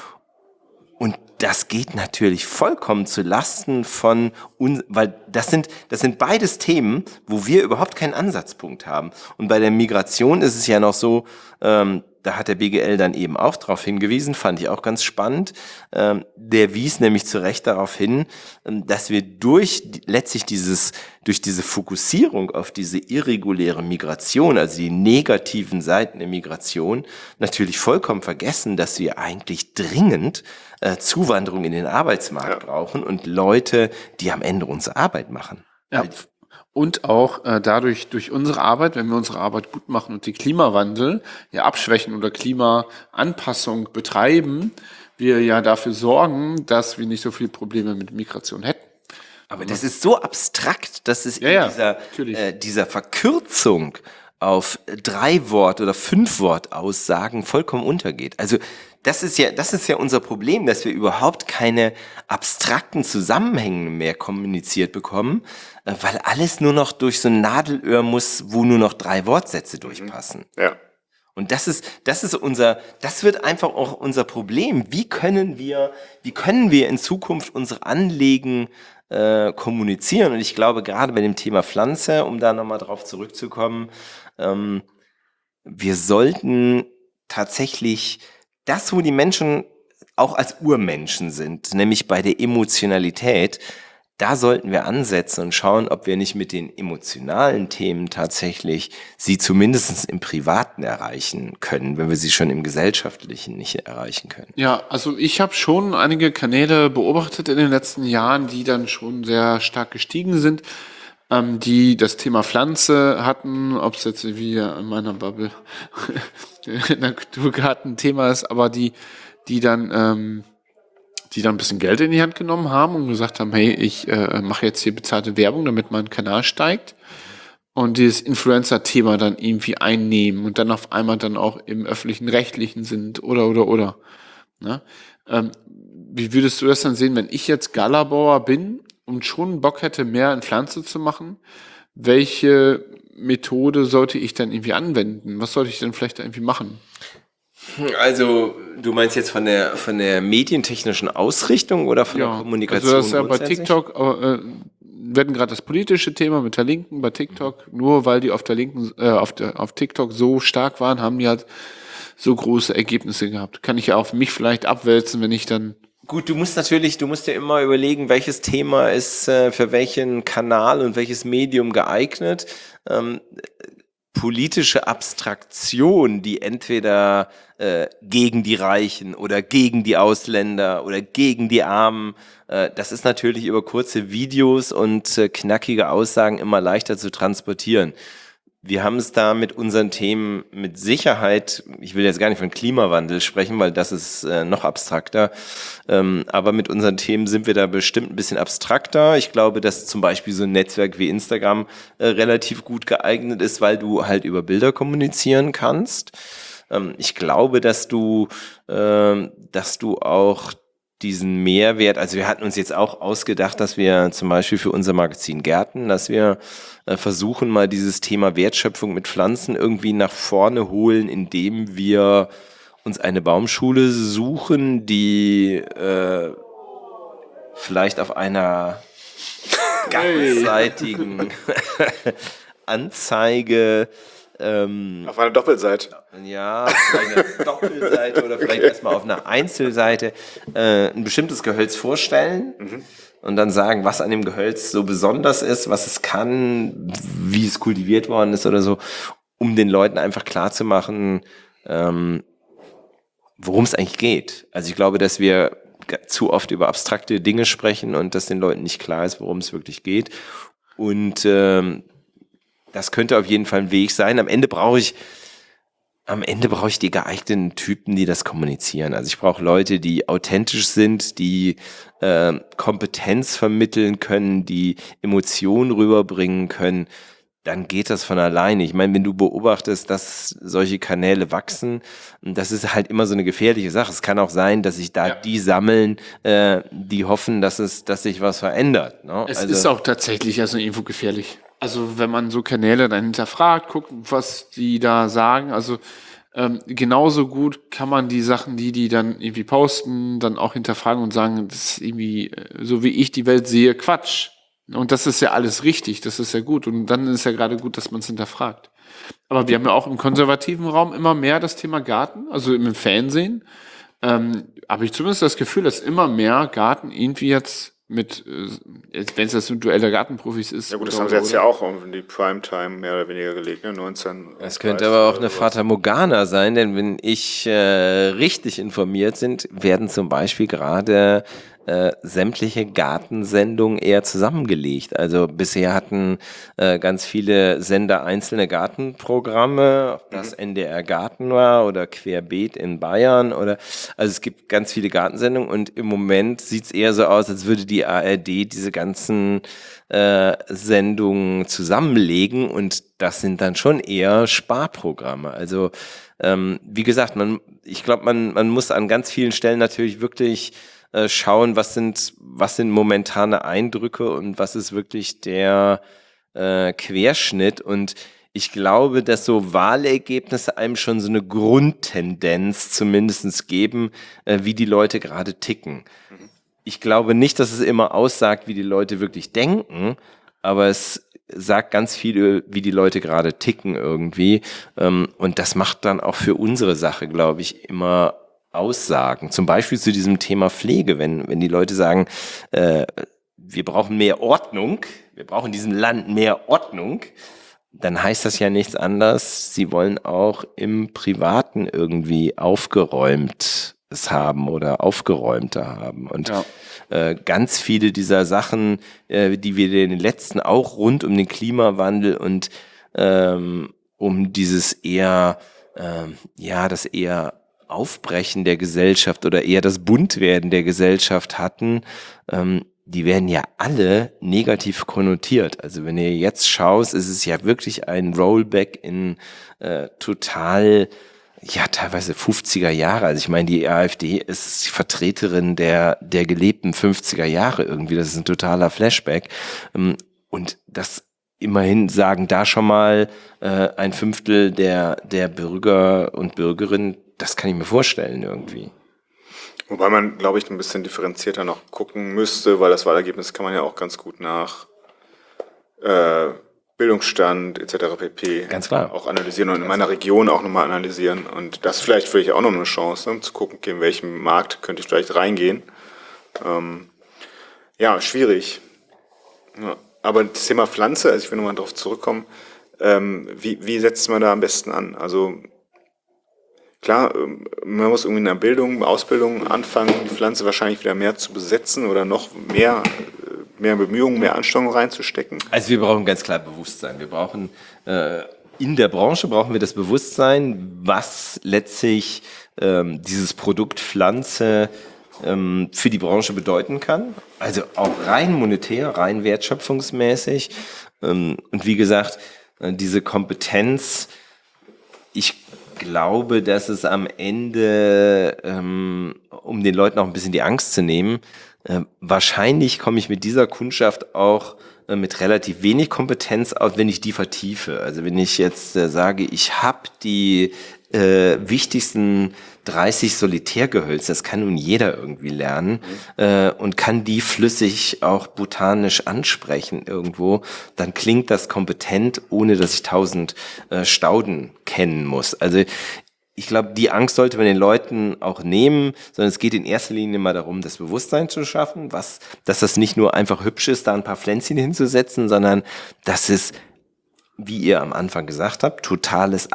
Und das geht natürlich vollkommen zu Lasten von uns, weil das sind, das sind beides Themen, wo wir überhaupt keinen Ansatzpunkt haben. Und bei der Migration ist es ja noch so, ähm, da hat der B G L dann eben auch darauf hingewiesen, fand ich auch ganz spannend. Ähm, der wies nämlich zu Recht darauf hin, ähm, dass wir durch letztlich dieses, durch diese Fokussierung auf diese irreguläre Migration, also die negativen Seiten der Migration, natürlich vollkommen vergessen, dass wir eigentlich dringend äh, Zuwanderung in den Arbeitsmarkt ja. brauchen und Leute, die am Ende unsere Arbeit machen. Ja. Und auch äh, dadurch, durch unsere Arbeit, wenn wir unsere Arbeit gut machen und den Klimawandel ja abschwächen oder Klimaanpassung betreiben, wir ja dafür sorgen, dass wir nicht so viele Probleme mit Migration hätten. Aber das ist so abstrakt, dass es ja, in ja, dieser, äh, dieser Verkürzung auf drei Wort- oder fünf Wort Aussagen vollkommen untergeht. Also das ist ja, das ist ja unser Problem, dass wir überhaupt keine abstrakten Zusammenhänge mehr kommuniziert bekommen, äh, weil alles nur noch durch so ein Nadelöhr muss, wo nur noch drei Wortsätze durchpassen. Ja. Und das ist, das ist unser, das wird einfach auch unser Problem. Wie können wir, wie können wir in Zukunft unsere Anliegen äh, kommunizieren? Und ich glaube, gerade bei dem Thema Pflanze, um da nochmal drauf zurückzukommen, ähm, wir sollten tatsächlich das, wo die Menschen auch als Urmenschen sind, nämlich bei der Emotionalität, da sollten wir ansetzen und schauen, ob wir nicht mit den emotionalen Themen tatsächlich sie zumindest im Privaten erreichen können, wenn wir sie schon im Gesellschaftlichen nicht erreichen können. Ja, also ich habe schon einige Kanäle beobachtet in den letzten Jahren, die dann schon sehr stark gestiegen sind, ähm, die das Thema Pflanze hatten, ob es jetzt wie in meiner Bubble Naturgarten-Thema ist, aber die, die dann... Ähm, die dann ein bisschen Geld in die Hand genommen haben und gesagt haben, hey, ich äh, mache jetzt hier bezahlte Werbung, damit mein Kanal steigt. Und dieses Influencer-Thema dann irgendwie einnehmen und dann auf einmal dann auch im öffentlichen Rechtlichen sind oder, oder, oder. Ne? Ähm, wie würdest du das dann sehen, wenn ich jetzt Galabauer bin und schon Bock hätte, mehr in Pflanze zu machen? Welche Methode sollte ich dann irgendwie anwenden? Was sollte ich denn vielleicht irgendwie machen? Also, du meinst jetzt von der von der medientechnischen Ausrichtung oder von Ja, der Kommunikation? also das ist ja bei grundsätzlich? TikTok, äh, werden gerade das politische Thema mit der Linken bei TikTok, nur weil die auf der Linken, äh, auf der auf TikTok so stark waren, haben die halt so große Ergebnisse gehabt. Kann ich ja auf mich vielleicht abwälzen, wenn ich dann... Gut, du musst natürlich, du musst dir immer überlegen, welches Thema ist äh, für welchen Kanal und welches Medium geeignet. Ähm, politische Abstraktion, die entweder äh, gegen die Reichen oder gegen die Ausländer oder gegen die Armen, äh, das ist natürlich über kurze Videos und äh, knackige Aussagen immer leichter zu transportieren. Wir haben es da mit unseren Themen mit Sicherheit, ich will jetzt gar nicht von Klimawandel sprechen, weil das ist äh, noch abstrakter, ähm, aber mit unseren Themen sind wir da bestimmt ein bisschen abstrakter. Ich glaube, dass zum Beispiel so ein Netzwerk wie Instagram äh, relativ gut geeignet ist, weil du halt über Bilder kommunizieren kannst. Ähm, ich glaube, dass du, äh, dass du auch diesen Mehrwert, also wir hatten uns jetzt auch ausgedacht, dass wir zum Beispiel für unser Magazin Gärten, dass wir äh, versuchen, mal dieses Thema Wertschöpfung mit Pflanzen irgendwie nach vorne holen, indem wir uns eine Baumschule suchen, die äh, vielleicht auf einer ganzseitigen Anzeige Ähm, Auf einer Doppelseite. Ja, vielleicht eine Doppelseite oder vielleicht erstmal auf einer Einzelseite äh, ein bestimmtes Gehölz vorstellen mhm. und dann sagen, was an dem Gehölz so besonders ist, was es kann, wie es kultiviert worden ist oder so, um den Leuten einfach klarzumachen, ähm, worum es eigentlich geht. Also ich glaube, dass wir zu oft über abstrakte Dinge sprechen und dass den Leuten nicht klar ist, worum es wirklich geht. Und ähm, das könnte auf jeden Fall ein Weg sein. Am Ende brauche ich, am Ende brauche ich die geeigneten Typen, die das kommunizieren. Also ich brauche Leute, die authentisch sind, die äh, Kompetenz vermitteln können, die Emotionen rüberbringen können. Dann geht das von alleine. Ich meine, wenn du beobachtest, dass solche Kanäle wachsen, das ist halt immer so eine gefährliche Sache. Es kann auch sein, dass sich da ja. die sammeln, äh, die hoffen, dass es, dass sich was verändert. Ne? Es also, ist auch tatsächlich also irgendwo gefährlich. Also wenn man so Kanäle dann hinterfragt, guckt, was die da sagen, also ähm, genauso gut kann man die Sachen, die die dann irgendwie posten, dann auch hinterfragen und sagen, das ist irgendwie, so wie ich die Welt sehe, Quatsch. Und das ist ja alles richtig, das ist ja gut. Und dann ist ja gerade gut, dass man es hinterfragt. Aber wir haben ja auch im konservativen Raum immer mehr das Thema Garten, also im Fernsehen. Ähm, habe ich zumindest das Gefühl, dass immer mehr Garten irgendwie jetzt mit, wenn es das ein Duell der Gartenprofis ist. Ja gut, das haben sie jetzt ja auch in die Primetime mehr oder weniger gelegt, ne? neunzehn. Es könnte aber auch eine Fata Morgana sein, denn wenn ich äh, richtig informiert bin, werden zum Beispiel gerade äh, sämtliche Gartensendungen eher zusammengelegt. Also bisher hatten äh, ganz viele Sender einzelne Gartenprogramme, ob das N D R Garten war oder Querbeet in Bayern oder also es gibt ganz viele Gartensendungen und im Moment sieht es eher so aus, als würde die A R D diese ganzen äh, Sendungen zusammenlegen und das sind dann schon eher Sparprogramme. Also ähm, wie gesagt, man, ich glaube, man, man muss an ganz vielen Stellen natürlich wirklich äh, schauen, was sind, was sind momentane Eindrücke und was ist wirklich der äh, Querschnitt. Und ich glaube, dass so Wahlergebnisse einem schon so eine Grundtendenz zumindest geben, äh, wie die Leute gerade ticken. Ich glaube nicht, dass es immer aussagt, wie die Leute wirklich denken, aber es sagt ganz viel, wie die Leute gerade ticken irgendwie. Und das macht dann auch für unsere Sache, glaube ich, immer Aussagen. Zum Beispiel zu diesem Thema Pflege, wenn, wenn die Leute sagen, äh, wir brauchen mehr Ordnung, wir brauchen in diesem Land mehr Ordnung, dann heißt das ja nichts anderes. Sie wollen auch im Privaten irgendwie aufgeräumt haben oder aufgeräumter haben. Und ja. äh, ganz viele dieser Sachen, äh, die wir in den letzten auch rund um den Klimawandel und ähm, um dieses eher, ähm, ja, das eher Aufbrechen der Gesellschaft oder eher das Buntwerden der Gesellschaft hatten, ähm, die werden ja alle negativ konnotiert. Also wenn ihr jetzt schaut, ist es ja wirklich ein Rollback in äh, total ja, teilweise fünfziger Jahre. Also ich meine, die AfD ist Vertreterin der, der gelebten fünfziger Jahre irgendwie. Das ist ein totaler Flashback. Und das immerhin sagen da schon mal äh, ein Fünftel der, der Bürger und Bürgerinnen, das kann ich mir vorstellen irgendwie. Wobei man, glaube ich, ein bisschen differenzierter noch gucken müsste, weil das Wahlergebnis kann man ja auch ganz gut nach äh, Bildungsstand et cetera pp. Ganz klar. Auch analysieren und in meiner Region auch nochmal analysieren. Und das vielleicht vielleicht auch noch eine Chance, um zu gucken, okay, in welchem Markt könnte ich vielleicht reingehen. Ähm, ja, schwierig. Ja, aber das Thema Pflanze, also ich will nochmal darauf zurückkommen, ähm, wie, wie setzt man da am besten an? Also klar, man muss irgendwie in der Bildung, Ausbildung anfangen, die Pflanze wahrscheinlich wieder mehr zu besetzen oder noch mehr mehr Bemühungen, mehr Anstrengung reinzustecken? Also wir brauchen ganz klar Bewusstsein. Wir brauchen äh, in der Branche brauchen wir das Bewusstsein, was letztlich ähm, dieses Produkt Pflanze ähm, für die Branche bedeuten kann. Also auch rein monetär, rein wertschöpfungsmäßig. Ähm, und wie gesagt, äh, diese Kompetenz, ich glaube, dass es am Ende, ähm, um den Leuten auch ein bisschen die Angst zu nehmen, Äh, wahrscheinlich komme ich mit dieser Kundschaft auch äh, mit relativ wenig Kompetenz aus, wenn ich die vertiefe. Also wenn ich jetzt äh, sage, ich habe die äh, wichtigsten dreißig Solitärgehölze, das kann nun jeder irgendwie lernen äh, und kann die flüssig auch botanisch ansprechen irgendwo, dann klingt das kompetent, ohne dass ich tausend äh, Stauden kennen muss. Also ich glaube, die Angst sollte man den Leuten auch nehmen, sondern es geht in erster Linie mal darum, das Bewusstsein zu schaffen, was, dass das nicht nur einfach hübsch ist, da ein paar Pflänzchen hinzusetzen, sondern dass es, wie ihr am Anfang gesagt habt, totales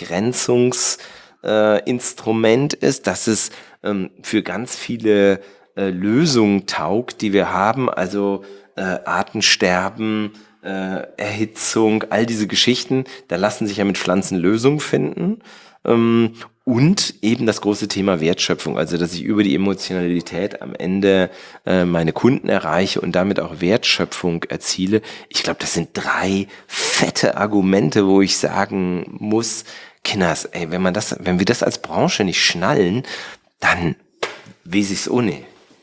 Abgrenzungsinstrument äh, ist, dass es ähm, für ganz viele äh, Lösungen taugt, die wir haben, also äh, Artensterben, äh, Erhitzung, all diese Geschichten, da lassen sich ja mit Pflanzen Lösungen finden. Und eben das große Thema Wertschöpfung, also dass ich über die Emotionalität am Ende äh, meine Kunden erreiche und damit auch Wertschöpfung erziele. Ich glaube, das sind drei fette Argumente, wo ich sagen muss, Kinders, ey, wenn man das, wenn wir das als Branche nicht schnallen, dann weiß ich's ohne.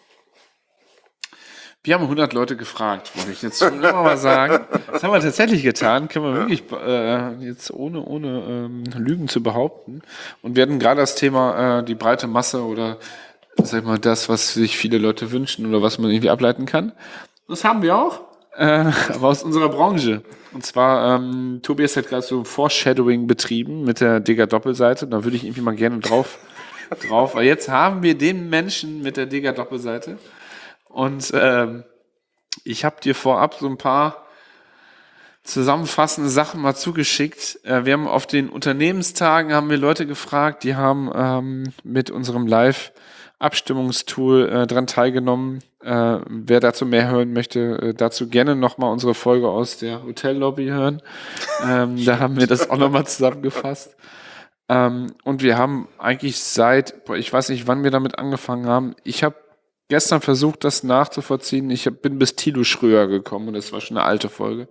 Wir haben hundert Leute gefragt, wollte ich jetzt schon immer mal sagen. Das haben wir tatsächlich getan, können wir wirklich äh, jetzt ohne ohne ähm, Lügen zu behaupten. Und wir hatten gerade das Thema äh, die breite Masse oder sag ich mal das, was sich viele Leute wünschen oder was man irgendwie ableiten kann. Das haben wir auch, äh, aber aus unserer Branche. Und zwar, ähm, Tobias hat gerade so Foreshadowing betrieben mit der Digger Doppelseite. Da würde ich irgendwie mal gerne drauf, drauf. Weil jetzt haben wir den Menschen mit der Digger Doppelseite. Und ähm, ich habe dir vorab so ein paar zusammenfassende Sachen mal zugeschickt. Äh, wir haben auf den Unternehmenstagen haben wir Leute gefragt, die haben ähm, mit unserem Live Abstimmungstool äh, dran teilgenommen. Äh, wer dazu mehr hören möchte, äh, dazu gerne nochmal unsere Folge aus der Hotellobby hören. ähm, da haben wir das auch nochmal zusammengefasst. Ähm, und wir haben eigentlich seit, boah, ich weiß nicht, wann wir damit angefangen haben. Ich habe gestern versucht, das nachzuvollziehen. Ich hab, bin bis Thilo Schröer gekommen und das war schon eine alte Folge.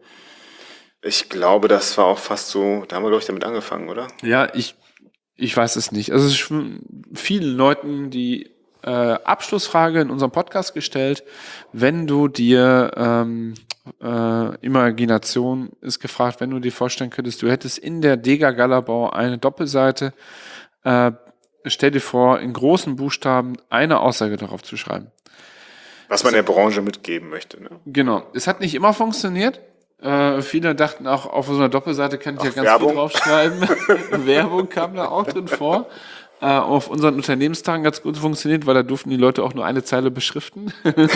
Ich glaube, das war auch fast so, da haben wir, glaube ich, damit angefangen, oder? Ja, ich, ich weiß es nicht. Also es ist schon vielen Leuten die äh, Abschlussfrage in unserem Podcast gestellt. Wenn du dir ähm, äh, Imagination ist gefragt, wenn du dir vorstellen könntest, du hättest in der Dega Galabau eine Doppelseite, äh, stell dir vor, in großen Buchstaben eine Aussage darauf zu schreiben. Was man der Branche mitgeben möchte. Ne? Genau. Es hat nicht immer funktioniert. Äh, viele dachten auch, auf so einer Doppelseite kann ich ja ganz Werbung. viel draufschreiben. Werbung kam da auch drin vor. Äh, auf unseren Unternehmenstagen hat es gut funktioniert, weil da durften die Leute auch nur eine Zeile beschriften.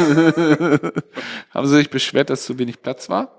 Haben sie sich beschwert, dass zu wenig Platz war.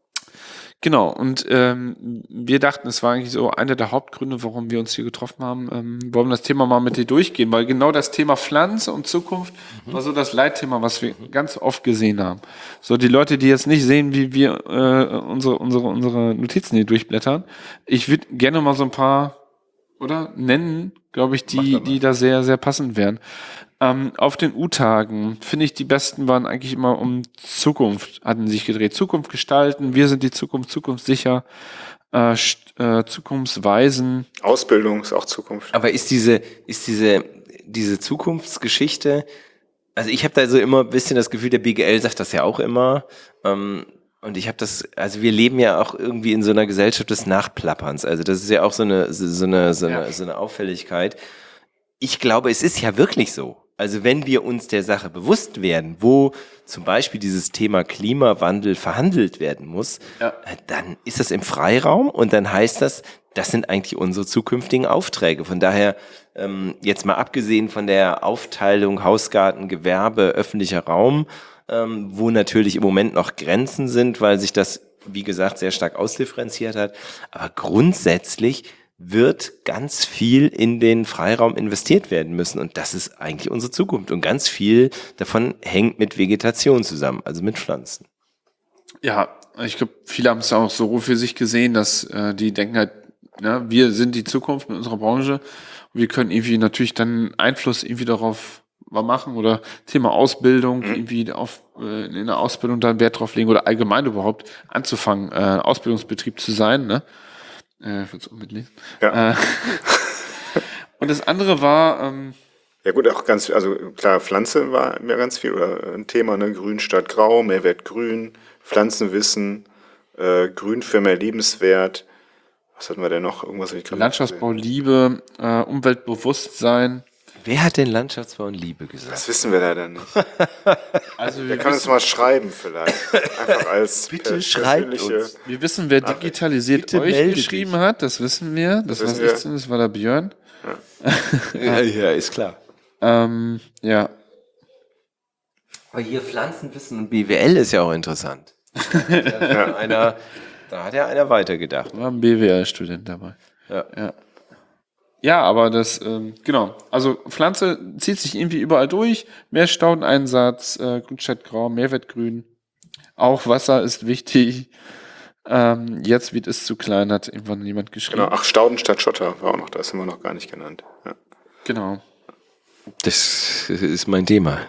Genau, und ähm, wir dachten, es war eigentlich so einer der Hauptgründe, warum wir uns hier getroffen haben. Ähm, wollen wir das Thema mal mit dir durchgehen, weil genau das Thema Pflanze und Zukunft mhm. war so das Leitthema, was wir mhm. ganz oft gesehen haben. So die Leute, die jetzt nicht sehen, wie wir äh, unsere, unsere, unsere Notizen hier durchblättern. Ich würde gerne mal so ein paar, oder, nennen, glaube ich, die, die da sehr, sehr passend wären. Ähm, auf den U-Tagen, finde ich, die besten waren eigentlich immer um Zukunft, hatten sich gedreht. Zukunft gestalten, wir sind die Zukunft, zukunftssicher, äh, äh, zukunftsweisen. Ausbildung ist auch Zukunft. Aber ist diese, ist diese, diese Zukunftsgeschichte, also ich habe da so immer ein bisschen das Gefühl, der B G L sagt das ja auch immer, ähm, und ich habe das, also wir leben ja auch irgendwie in so einer Gesellschaft des Nachplapperns, also das ist ja auch so eine, so eine, so eine, so eine Auffälligkeit. Ich glaube, es ist ja wirklich so. Also wenn wir uns der Sache bewusst werden, wo zum Beispiel dieses Thema Klimawandel verhandelt werden muss, ja. dann ist das im Freiraum und dann heißt das, das sind eigentlich unsere zukünftigen Aufträge. Von daher, ähm, jetzt mal abgesehen von der Aufteilung Hausgarten, Gewerbe, öffentlicher Raum, ähm, wo natürlich im Moment noch Grenzen sind, weil sich das, wie gesagt, sehr stark ausdifferenziert hat. Aber grundsätzlich wird ganz viel in den Freiraum investiert werden müssen. Und das ist eigentlich unsere Zukunft. Und ganz viel davon hängt mit Vegetation zusammen, also mit Pflanzen. Ja, ich glaube, viele haben es auch so für sich gesehen, dass äh, die denken halt, ja, wir sind die Zukunft mit unserer Branche. Und wir können irgendwie natürlich dann Einfluss irgendwie darauf machen oder Thema Ausbildung, mhm. irgendwie auf, äh, in der Ausbildung dann Wert drauf legen oder allgemein überhaupt anzufangen, äh, Ausbildungsbetrieb zu sein, ne? Äh, ich würde es auch mitlesen. Ja. Äh, und das andere war... Ähm, ja gut, auch ganz, also klar, Pflanze war mir ganz viel, oder ein Thema, ne? Grün statt Grau, Mehrwert Grün, Pflanzenwissen, äh, Grün für mehr Lebenswert. Was hatten wir denn noch? Irgendwas ich Landschaftsbau, Liebe, äh, Umweltbewusstsein. Wer hat denn Landschaftsbau und Liebe gesagt? Das wissen wir leider nicht. Also der kann uns mal schreiben vielleicht. Einfach als Bitte per- schreibt persönliche... uns. Wir wissen, wer digitalisiert Bitte euch melde geschrieben dich. hat. Das wissen wir. Das, Das was wissen ich zu, das war der Björn. Ja, ja, ist klar. Ähm, ja. Aber hier Pflanzenwissen und B W L ist ja auch interessant. Da hat ja einer, da hat ja einer weitergedacht. War ein B W L-Student dabei. Ja. Ja. Ja, aber das, ähm, genau. Also Pflanze zieht sich irgendwie überall durch. Mehrstaudeneinsatz, äh, Grün statt Grau, Mehrwertgrün. Auch Wasser ist wichtig. Ähm, jetzt wird es zu klein, hat irgendwann jemand geschrieben. Genau, ach, Stauden statt Schotter war auch noch, das haben wir noch gar nicht genannt. Ja. Genau. Das ist mein Thema.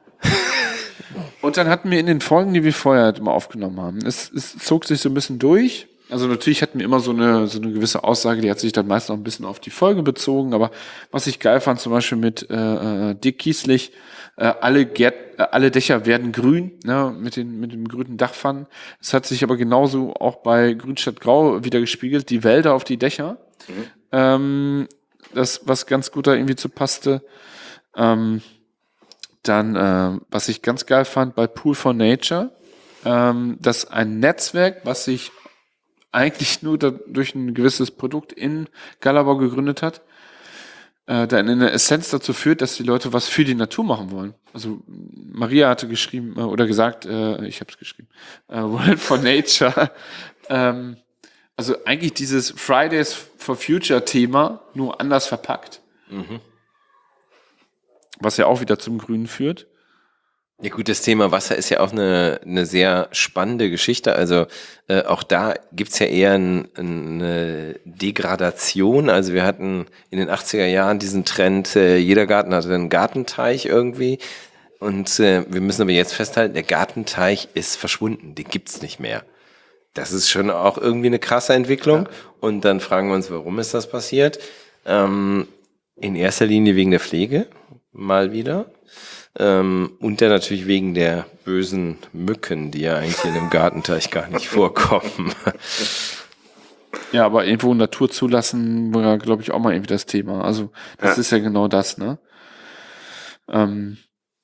Und dann hatten wir in den Folgen, die wir vorher halt immer aufgenommen haben, es, es zog sich so ein bisschen durch. Also natürlich hatten wir immer so eine, so eine gewisse Aussage, die hat sich dann meist noch ein bisschen auf die Folge bezogen. Aber was ich geil fand, zum Beispiel mit äh, Dick Kieslich, äh, alle, Gärt, äh, alle Dächer werden grün, ne, mit, den, mit dem grünen Dachpfannen. Es hat sich aber genauso auch bei Grün statt Grau wieder gespiegelt, die Wälder auf die Dächer. Mhm. Ähm, das, was ganz gut da irgendwie zu passte. Ähm, dann, äh, was ich ganz geil fand, bei Pool for Nature, ähm, dass ein Netzwerk, was sich eigentlich nur da, durch ein gewisses Produkt in Galabau gegründet hat, äh, dann in der Essenz dazu führt, dass die Leute was für die Natur machen wollen. Also Maria hatte geschrieben äh, oder gesagt, äh, ich habe es geschrieben, äh, World for Nature. ähm, also eigentlich dieses Fridays for Future Thema nur anders verpackt. Mhm. was ja auch wieder zum Grünen führt. Ja gut, das Thema Wasser ist ja auch eine, eine sehr spannende Geschichte. Also äh, auch da gibt's ja eher ein, eine Degradation. Also wir hatten in den achtziger Jahren diesen Trend, äh, jeder Garten hatte einen Gartenteich irgendwie. Und äh, wir müssen aber jetzt festhalten, der Gartenteich ist verschwunden, den gibt's nicht mehr. Das ist schon auch irgendwie eine krasse Entwicklung. Ja. Und dann fragen wir uns, warum ist das passiert? Ähm, in erster Linie wegen der Pflege, mal wieder. Ähm, und dann natürlich wegen der bösen Mücken, die ja eigentlich in einem Gartenteich gar nicht vorkommen. Ja, aber irgendwo Natur zulassen war, glaube ich, auch mal irgendwie das Thema. Also das ja. ist ja genau das, ne? Ähm,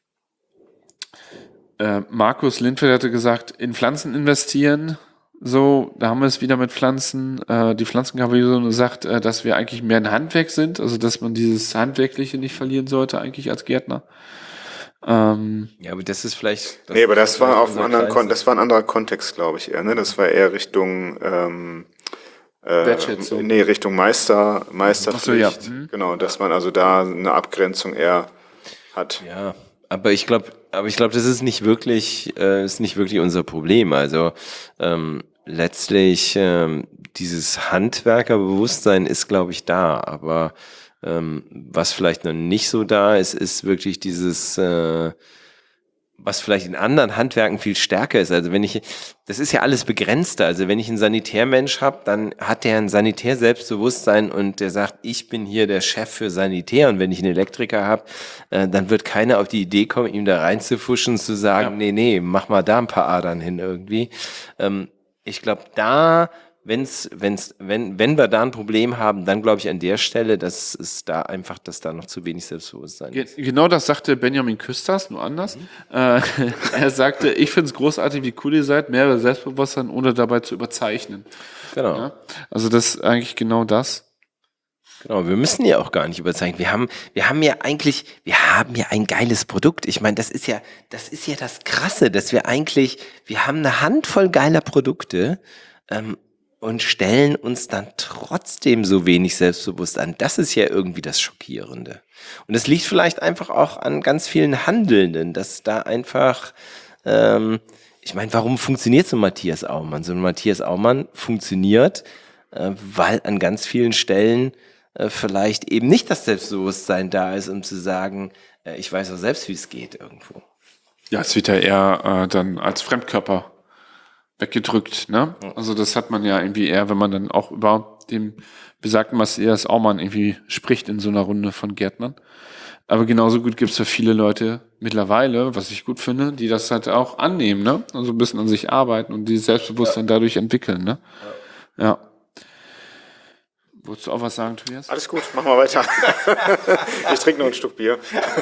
äh, Markus Lindfeld hatte gesagt, in Pflanzen investieren. So, da haben wir es wieder mit Pflanzen. Äh, die Pflanzenkavalierin sagt, äh, dass wir eigentlich mehr ein Handwerk sind, also dass man dieses Handwerkliche nicht verlieren sollte, eigentlich als Gärtner. Ähm, ja, aber das ist vielleicht. Das nee, aber das war auf einem anderen Kon- das war ein anderer Kontext, glaube ich eher. Ne? Das war eher Richtung ähm, äh, Wertschätzung. Nee, Richtung Meister, Meisterpflicht. Ach so, ja. mhm. Genau, dass man also da eine Abgrenzung eher hat. Ja, aber ich glaube, aber ich glaube, das ist nicht wirklich, äh, ist nicht wirklich unser Problem. Also ähm, letztlich ähm, dieses Handwerkerbewusstsein ist, glaube ich, da, aber Ähm, was vielleicht noch nicht so da ist, ist wirklich dieses, äh, was vielleicht in anderen Handwerken viel stärker ist. Also wenn ich, das ist ja alles begrenzter. Also wenn ich einen Sanitärmensch habe, dann hat der ein Sanitär-Selbstbewusstsein und der sagt, ich bin hier der Chef für Sanitär. Und wenn ich einen Elektriker habe, äh, dann wird keiner auf die Idee kommen, ihm da reinzufuschen, zu sagen, ja. nee, nee, mach mal da ein paar Adern hin irgendwie. Ähm, ich glaube, da Wenn's, wenn's, wenn, wenn wir da ein Problem haben, dann glaube ich an der Stelle, dass es da einfach, dass da noch zu wenig Selbstbewusstsein ist. Genau das sagte Benjamin Küsters, nur anders. Mhm. Äh, er sagte, ich finde es großartig, wie cool ihr seid, mehr Selbstbewusstsein, ohne dabei zu überzeichnen. Genau. Ja? Also das ist eigentlich genau das. Genau, wir müssen ja auch gar nicht überzeichnen. Wir haben, wir haben ja eigentlich, wir haben ja ein geiles Produkt. Ich meine, das ist ja, das ist ja das Krasse, dass wir eigentlich, wir haben eine Handvoll geiler Produkte, ähm, und stellen uns dann trotzdem so wenig selbstbewusst an. Das ist ja irgendwie das Schockierende. Und es liegt vielleicht einfach auch an ganz vielen Handelnden, dass da einfach, ähm, ich meine, warum funktioniert so ein Matthias Aumann? So ein Matthias Aumann funktioniert, äh, weil an ganz vielen Stellen äh, vielleicht eben nicht das Selbstbewusstsein da ist, um zu sagen, äh, ich weiß auch selbst, wie es geht irgendwo. Ja, es wird ja eher äh, dann als Fremdkörper weggedrückt, ne? Also das hat man ja irgendwie eher, wenn man dann auch über den besagten Matthias Aumann irgendwie spricht in so einer Runde von Gärtnern. Aber genauso gut gibt es für viele Leute mittlerweile, was ich gut finde, die das halt auch annehmen, ne? Also ein bisschen an sich arbeiten und dieses Selbstbewusstsein ja. dadurch entwickeln, ne? Ja. ja. Wolltest du auch was sagen, Tobias? Alles gut, machen wir weiter. Ich trinke noch ein Stück Bier.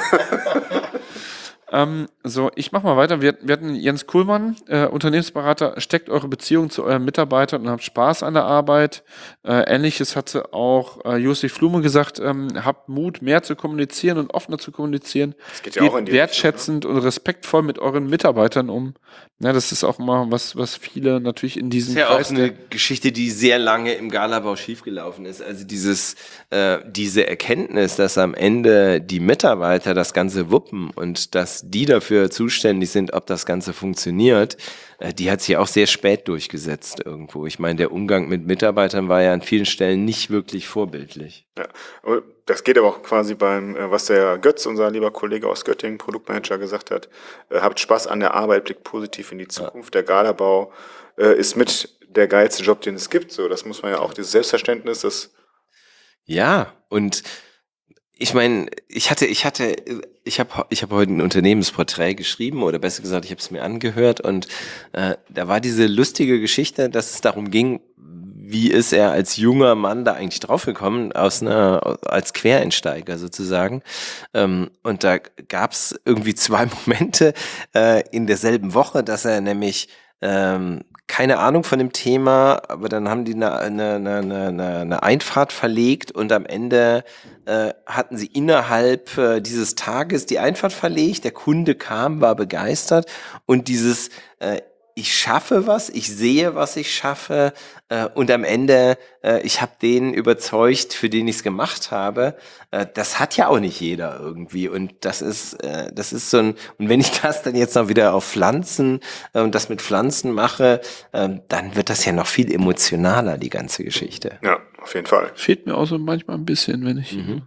Ähm, so, ich mach mal weiter. Wir, wir hatten Jens Kuhlmann, äh, Unternehmensberater, steckt eure Beziehung zu euren Mitarbeitern und habt Spaß an der Arbeit. Äh, Ähnliches hatte auch äh, Josef Flume gesagt, ähm, habt Mut, mehr zu kommunizieren und offener zu kommunizieren. Das geht ja auch in die wertschätzend Richtung, ne? Und respektvoll mit euren Mitarbeitern um. Ja, das ist auch mal was, was viele natürlich in diesem Kreis... Das ist ja auch eine Geschichte, die sehr lange im Galabau schiefgelaufen ist. Also dieses, äh, diese Erkenntnis, dass am Ende die Mitarbeiter das Ganze wuppen und dass die dafür zuständig sind, ob das Ganze funktioniert, äh, die hat sich auch sehr spät durchgesetzt irgendwo. Ich meine, der Umgang mit Mitarbeitern war ja an vielen Stellen nicht wirklich vorbildlich. Ja, das geht aber auch quasi beim, was der Götz, unser lieber Kollege aus Göttingen, Produktmanager, gesagt hat, äh, habt Spaß an der Arbeit, blickt positiv in die Zukunft. Ja. Der Galabau äh, ist mit der geilste Job, den es gibt. So, das muss man ja auch, dieses Selbstverständnis, das... Ja, und ich meine, ich hatte, ich hatte, ich habe, ich habe heute ein Unternehmensporträt geschrieben oder besser gesagt, ich habe es mir angehört und äh, da war diese lustige Geschichte, dass es darum ging, wie ist er als junger Mann da eigentlich draufgekommen, aus einer, als Quereinsteiger sozusagen. Ähm, und da gab es irgendwie zwei Momente äh, in derselben Woche, dass er nämlich ähm, keine Ahnung von dem Thema, aber dann haben die eine, eine, eine, eine Einfahrt verlegt und am Ende äh, hatten sie innerhalb äh, dieses Tages die Einfahrt verlegt. Der Kunde kam, war begeistert und dieses äh, ich schaffe was, ich sehe, was ich schaffe äh, und am Ende, äh, ich habe den überzeugt, für den ich es gemacht habe. Äh, das hat ja auch nicht jeder irgendwie und das ist, äh, das ist so ein, und wenn ich das dann jetzt noch wieder auf Pflanzen äh, und das mit Pflanzen mache, äh, dann wird das ja noch viel emotionaler, die ganze Geschichte. Ja, auf jeden Fall. Fehlt mir auch so manchmal ein bisschen, wenn ich... Mhm.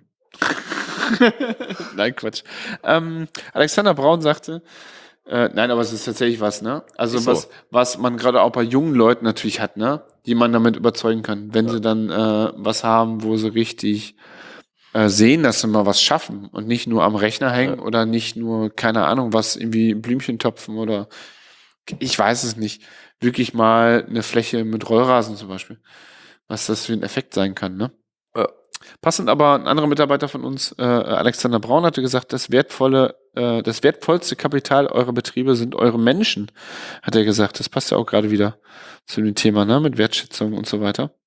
Nein, Quatsch. Ähm, Alexander Braun sagte, äh, nein, aber es ist tatsächlich was, ne? Also Ist so. was, was man gerade auch bei jungen Leuten natürlich hat, ne? Die man damit überzeugen kann. Wenn sie dann äh, was haben, wo sie richtig äh, sehen, dass sie mal was schaffen und nicht nur am Rechner hängen oder nicht nur, keine Ahnung, was irgendwie Blümchen topfen oder ich weiß es nicht. Wirklich mal eine Fläche mit Rollrasen zum Beispiel. Was das für ein Effekt sein kann, ne? Ja. Passend aber ein anderer Mitarbeiter von uns, äh, Alexander Braun, hatte gesagt, das wertvolle, äh, das wertvollste Kapital eurer Betriebe sind eure Menschen, hat er gesagt. Das passt ja auch gerade wieder zu dem Thema, ne, mit Wertschätzung und so weiter.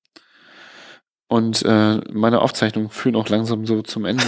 Und äh, meine Aufzeichnungen führen auch langsam so zum Ende.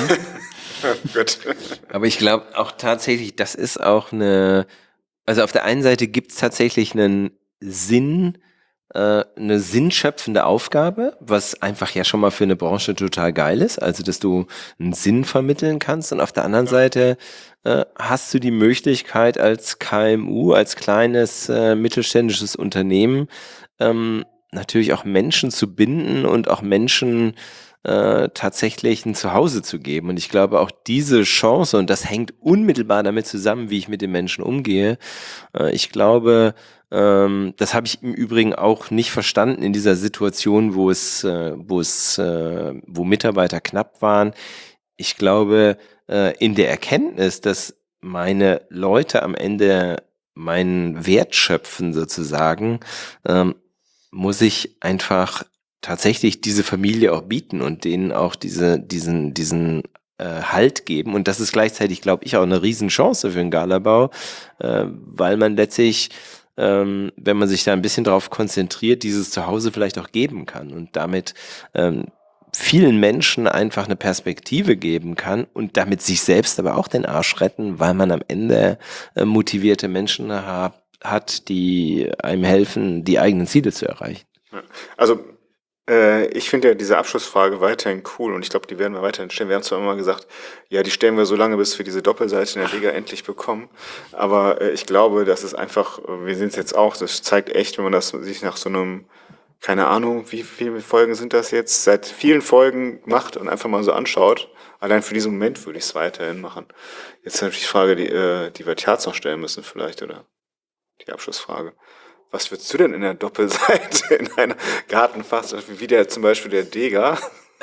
Gut. Aber ich glaube auch tatsächlich, das ist auch eine, also auf der einen Seite gibt es tatsächlich einen Sinn, äh, eine sinnschöpfende Aufgabe, was einfach ja schon mal für eine Branche total geil ist, also dass du einen Sinn vermitteln kannst und auf der anderen Seite äh, hast du die Möglichkeit als K M U, als kleines äh, mittelständisches Unternehmen ähm, natürlich auch Menschen zu binden und auch Menschen äh, tatsächlich ein Zuhause zu geben. Und ich glaube auch diese Chance, und das hängt unmittelbar damit zusammen, wie ich mit den Menschen umgehe, äh, ich glaube, ähm, das habe ich im Übrigen auch nicht verstanden in dieser Situation, wo es, äh, wo es, äh, wo Mitarbeiter knapp waren. Ich glaube, äh, in der Erkenntnis, dass meine Leute am Ende meinen Wert schöpfen sozusagen, ähm, muss ich einfach tatsächlich diese Familie auch bieten und denen auch diese, diesen, diesen äh, Halt geben. Und das ist gleichzeitig, glaube ich, auch eine Riesenchance für den Galabau, äh, weil man letztlich, ähm, wenn man sich da ein bisschen drauf konzentriert, dieses Zuhause vielleicht auch geben kann und damit ähm, vielen Menschen einfach eine Perspektive geben kann und damit sich selbst aber auch den Arsch retten, weil man am Ende äh, motivierte Menschen hat, hat, die einem helfen, die eigenen Ziele zu erreichen. Also, äh, ich finde ja diese Abschlussfrage weiterhin cool und ich glaube, die werden wir weiterhin stellen. Wir haben zwar immer gesagt, ja, die stellen wir so lange, bis wir diese Doppelseite in der Liga endlich bekommen. Aber äh, ich glaube, das ist einfach, wir sehen es jetzt auch, das zeigt echt, wenn man das sich nach so einem, keine Ahnung, wie viele Folgen sind das jetzt, seit vielen Folgen macht und einfach mal so anschaut. Allein für diesen Moment würde ich es weiterhin machen. Jetzt ist natürlich die Frage, die, äh, die wir Tjaz noch stellen müssen vielleicht, oder? Die Abschlussfrage. Was würdest du denn in der Doppelseite in einer Gartenfass, wie der zum Beispiel der Deger?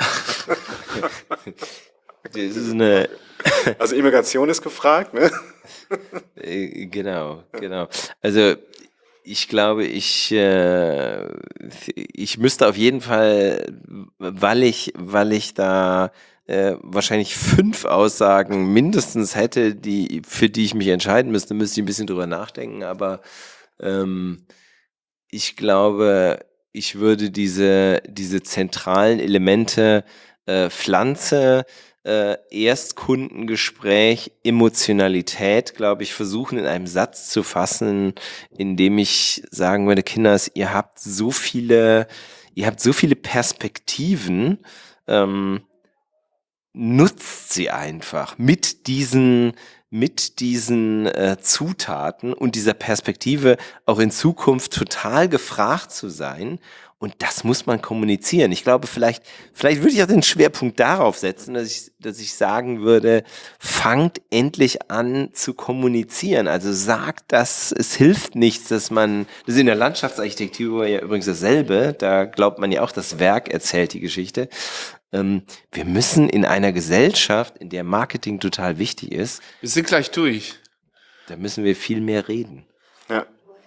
Das ist eine Also Immigration ist gefragt, ne? Äh, Genau, genau. Also ich glaube, ich, äh, ich müsste auf jeden Fall, weil ich, weil ich da äh, wahrscheinlich fünf Aussagen mindestens hätte, die, für die ich mich entscheiden müsste, müsste ich ein bisschen drüber nachdenken, aber ähm, ich glaube, ich würde diese, diese zentralen Elemente äh, Pflanze, äh, Erstkundengespräch, Emotionalität, glaube ich, versuchen in einem Satz zu fassen, in dem ich sagen würde, Kinders, ihr habt so viele, ihr habt so viele Perspektiven, ähm, nutzt sie einfach mit diesen mit diesen äh, Zutaten und dieser Perspektive auch in Zukunft total gefragt zu sein. Und das muss man kommunizieren. Ich glaube, vielleicht, vielleicht würde ich auch den Schwerpunkt darauf setzen, dass ich, dass ich sagen würde, fangt endlich an zu kommunizieren. Also sagt, dass es hilft nichts, dass man, das ist in der Landschaftsarchitektur ja übrigens dasselbe, da glaubt man ja auch, das Werk erzählt die Geschichte. Ähm, wir müssen in einer Gesellschaft, in der Marketing total wichtig ist, Wir sind gleich durch. da müssen wir viel mehr reden. Ja.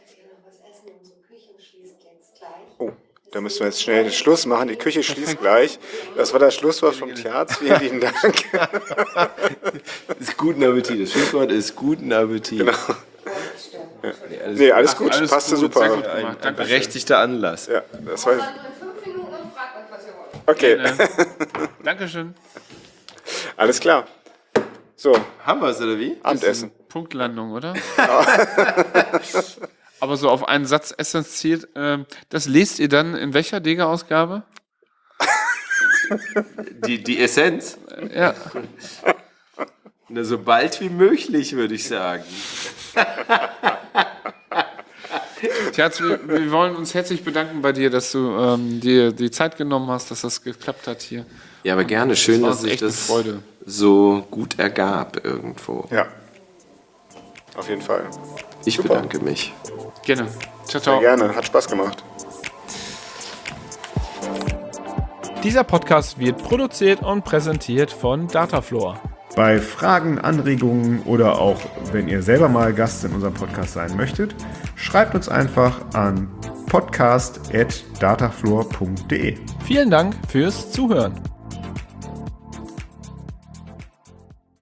Oh, da müssen wir jetzt schnell den Schluss machen. Die Küche schließt gleich. Das war das Schlusswort vom Tjaz. Vielen lieben Dank. Ist guten Appetit. Das Schlusswort ist guten Appetit. Genau. Ja. Nee, alles gut. Alles Passte gut, super. sehr gut. Ein, ein Dankeschön. berechtigter Anlass. Ja, das war. In fünf Minuten und fragt euch, was ihr wollt. Okay, Dankeschön. alles klar. So, Haben wir es, oder wie? Abendessen. Punktlandung, oder? Aber so auf einen Satz essenziert, ähm, das lest ihr dann in welcher Dega-Ausgabe? Die, die Essenz? Ja. Na, so bald wie möglich, würde ich sagen. Tjaz, wir, wir wollen uns herzlich bedanken bei dir, dass du ähm, dir die Zeit genommen hast, dass das geklappt hat hier. Ja, aber gerne. Schön, Das war dass uns sich echt eine das Freude. so gut ergab irgendwo. Ja. Auf jeden Fall. Ich Super. bedanke mich. Gerne. Ciao, Sehr ciao. gerne. Hat Spaß gemacht. Dieser Podcast wird produziert und präsentiert von Datafloor. Bei Fragen, Anregungen oder auch wenn ihr selber mal Gast in unserem Podcast sein möchtet, schreibt uns einfach an podcast at datafloor punkt de. Vielen Dank fürs Zuhören.